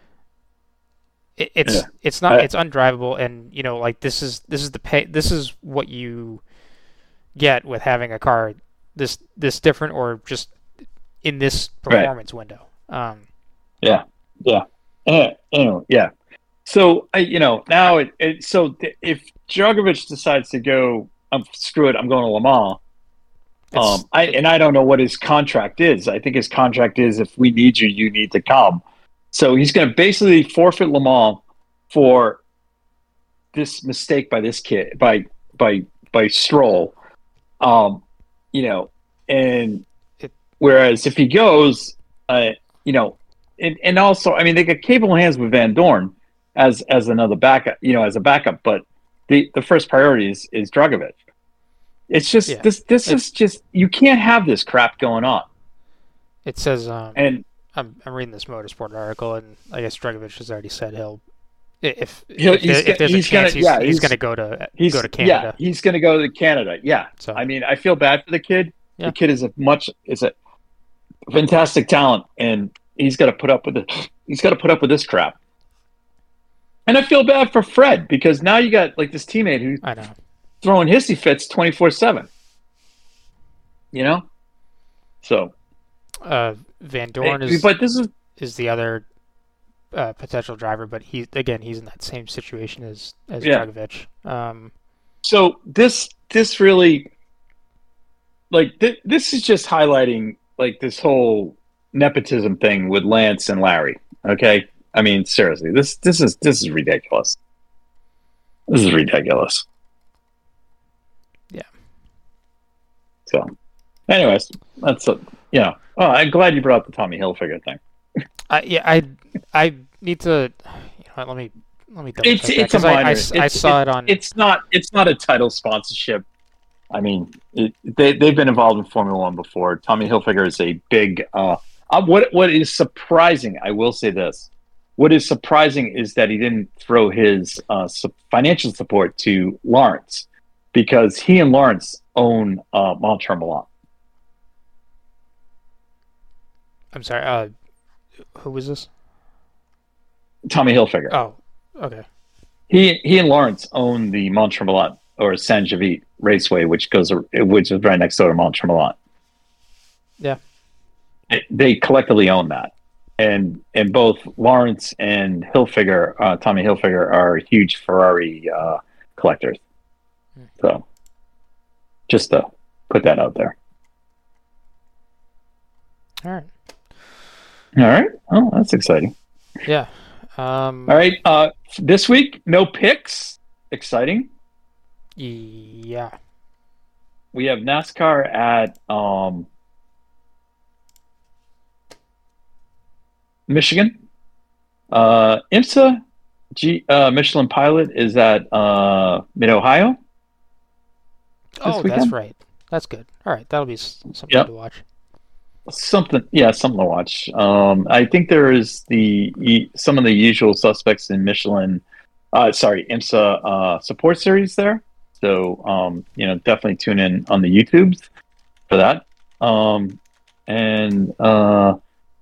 It, it's yeah. it's not I, it's undrivable, and you know like this is this is the pay this is what you get with having a car this this different or just in this performance right. window. Um, yeah, yeah, uh, anyway, yeah. So I, you know, now it, it so th- if Dragovich decides to go, um, screw it, I'm going to Le Mans. Um, I and I don't know what his contract is. I think his contract is if we need you, you need to come. So he's going to basically forfeit Le Mans for this mistake by this kid, by by by Stroll. Um, you know, and it, whereas if he goes, uh, you know, and, and also, I mean, they got capable hands with Van Dorn as as another backup, you know, as a backup, but the, the first priority is, is Dragovich. It's just yeah. this this it's, is just you can't have this crap going on. It says um and I'm I'm reading this Motorsport article, and I guess Dragovich has already said he'll if he'll, if, there, if there's a chance gonna, yeah, he's, he's, he's going to go to he's, go to Canada. Yeah, he's going to go to Canada. Yeah. So I mean, I feel bad for the kid. Yeah. The kid is a much is a fantastic talent, and he's got to put up with it. He's got to put up with this crap. And I feel bad for Fred because now you got like this teammate who's I know throwing hissy fits twenty-four seven. You know, so uh, Van Dorn is but this is is the other uh, potential driver, but he again he's in that same situation as as yeah. Dragovich. Um, so this this really like th- this is just highlighting like this whole nepotism thing with Lance and Larry. Okay. I mean, seriously, this this is this is ridiculous. This is ridiculous. Yeah. So, anyways, that's a, you know. Oh, I'm glad you brought up the Tommy Hilfiger thing. I yeah, I I need to. You know, let me let me double It's check that, it's a 'cause I, I minor. s- I It's, saw it, it on. it's not it's not a title sponsorship. I mean, it, they they've been involved in Formula One before. Tommy Hilfiger is a big. Uh, uh, what what is surprising? I will say this. What is surprising is that he didn't throw his uh, su- financial support to Lawrence, because he and Lawrence own uh, Montreal Milan. I'm sorry. Uh, who was this? Tommy Hilfiger. Oh, okay. He he and Lawrence own the Mont Tremblant or Saint Javit Raceway, which goes which is right next door to Mont Tremblant. Yeah, They, they collectively own that, and and both Lawrence and Hilfiger, uh, Tommy Hilfiger, are huge Ferrari uh, collectors. Hmm. So, just to put that out there. All right. All right. Oh, that's exciting. Yeah. Um, All right. Uh, this week, no picks. Exciting. Yeah. We have NASCAR at um, Michigan. Uh, IMSA G, uh, Michelin Pilot is at uh, Mid Ohio. Oh, weekend? that's right. That's good. All right, that'll be s- something Yep. to watch. Something, yeah, something to watch. Um, I think there is the e- some of the usual suspects in Michelin. Uh, sorry, IMSA uh, support series there. So um, you know, definitely tune in on the YouTubes for that. Um, and uh,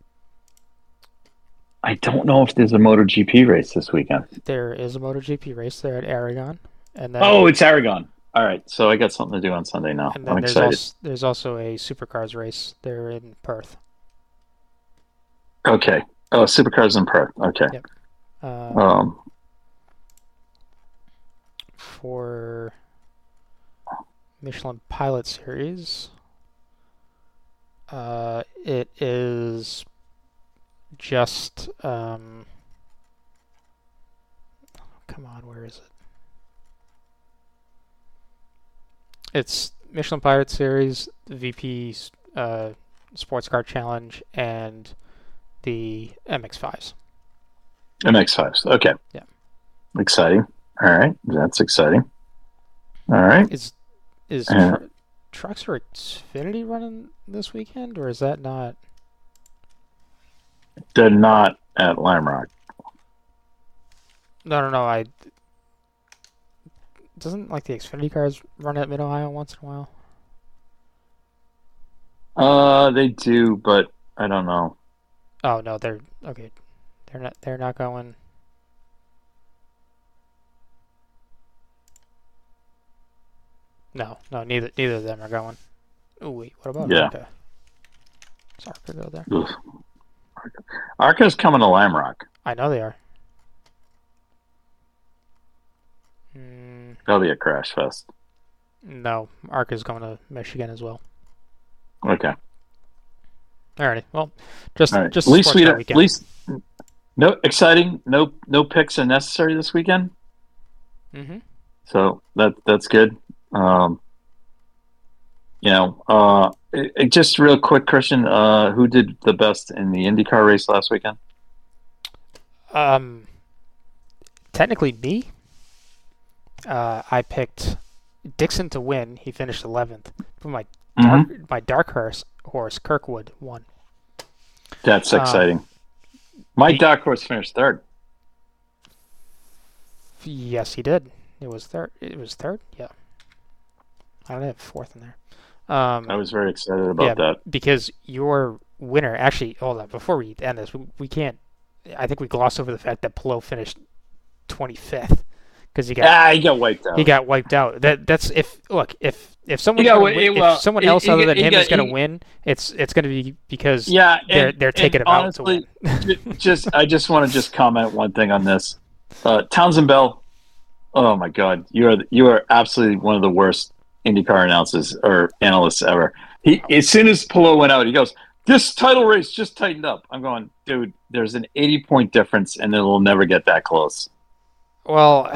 I don't know if there's a MotoGP race this weekend. There is a MotoGP race there at Aragon, and then Oh, it's Aragon. All right, so I got something to do on Sunday now. and then I'm there's excited. also there's also a supercars race there in Perth. Okay. Oh, Supercars in Perth. Okay. Yep. Uh, Um, for Michelin Pilot Series, uh, it is just um, come on, where is it? It's Michelin Pilot Series, the V P uh, Sports Car Challenge, and the M X fives. M X fives. Okay. Yeah. Exciting. All right. That's exciting. All right. Is is Uh, tr- Trucks or Xfinity running this weekend, or is that not? They're not at Lime Rock. No, no, no. I doesn't like the Xfinity cars run at Mid Ohio once in a while. Uh, they do, but I don't know. Oh no, they're okay. They're not. They're not going. No, no. Neither. Neither of them are going. Oh wait. What about Yeah. Arca? Does Arca go there? Ugh. Arca's coming to Lime Rock. I know they are. Mm, That'll be a crash fest. no, Arca's going to Michigan as well. Okay. Alrighty. Well, just All right. just At least sports we car don't, at weekend. least no exciting. No no picks are necessary this weekend. Mm-hmm. So that that's good. Um, you know, uh, it, it- just real quick, Christian. Uh, who did the best in the IndyCar race last weekend? Um, technically me. Uh, I picked Dixon to win. He finished eleventh. But my dark, Mhm. my dark horse, horse Kirkwood won. That's Um, exciting. My the- dark horse finished third. Yes, he did. It was third. It was third. Yeah. I don't have fourth in there. Um, I was very excited about yeah, that. because your winner actually. Hold on. Before we end this, we, we can't. I think we glossed over the fact that Pelot finished twenty-fifth because he got Ah, he got wiped out. he got wiped out. That that's if look if if someone got gonna wi- win, well, if someone he- else he other got- than he him got- is going to he- win, it's it's going to be because yeah, they're and- they're taking and him honestly, out to win. ju- just I just want to just comment one thing on this. Uh, Townsend Bell. Oh my God, you are you are absolutely one of the worst IndyCar announcers or analysts ever. He as soon as Pelot went out, he goes, "This title race just tightened up." I'm going, dude. There's an eighty point difference, and it'll never get that close. Well,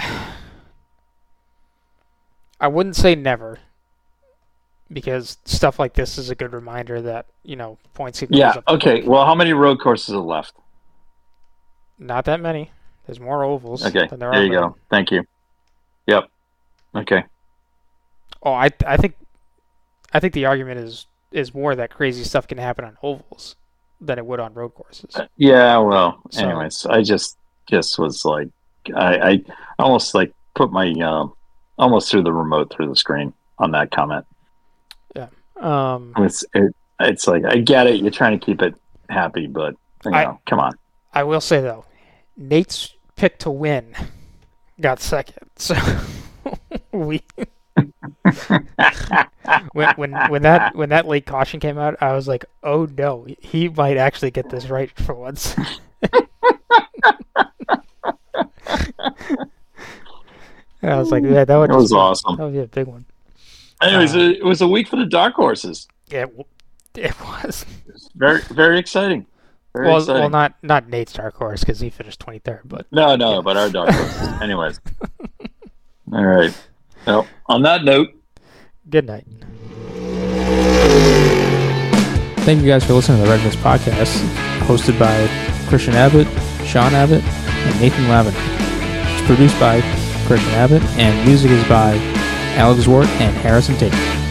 I wouldn't say never, because stuff like this is a good reminder that you know points can close Yeah. up Okay. quick. Well, how many road courses are left? Not that many. There's more ovals. Okay, than there, there are you red. go. Thank you. Yep. Okay. Oh, I I think I think the argument is is more that crazy stuff can happen on ovals than it would on road courses. Uh, yeah. Well. So- Anyways, I just just was like, I, I almost like put my um, almost threw the remote through the screen on that comment. Um, It's it, it's like I get it. You're trying to keep it happy, but you know, I- come on. I will say though, Nate's pick to win got second. So we when when when that when that late caution came out, I was like, oh no, he might actually get this right for once. I was like, yeah, that would It was just be- awesome. That would be a big one. Anyways, Uh, it was a week for the dark horses. Yeah, it, w- it was. Very very exciting. Very Well, exciting. well, not not Nate's dark horse because he finished twenty-third, but No, no, but our dark horses. Anyways. All right. Well, on that note, good night. Thank you guys for listening to the Red Mist Podcast, hosted by Christian Abbott, Sean Abbott, and Nathan Lavin. It's produced by Christian Abbott, and music is by Alex Wart and Harrison Tate.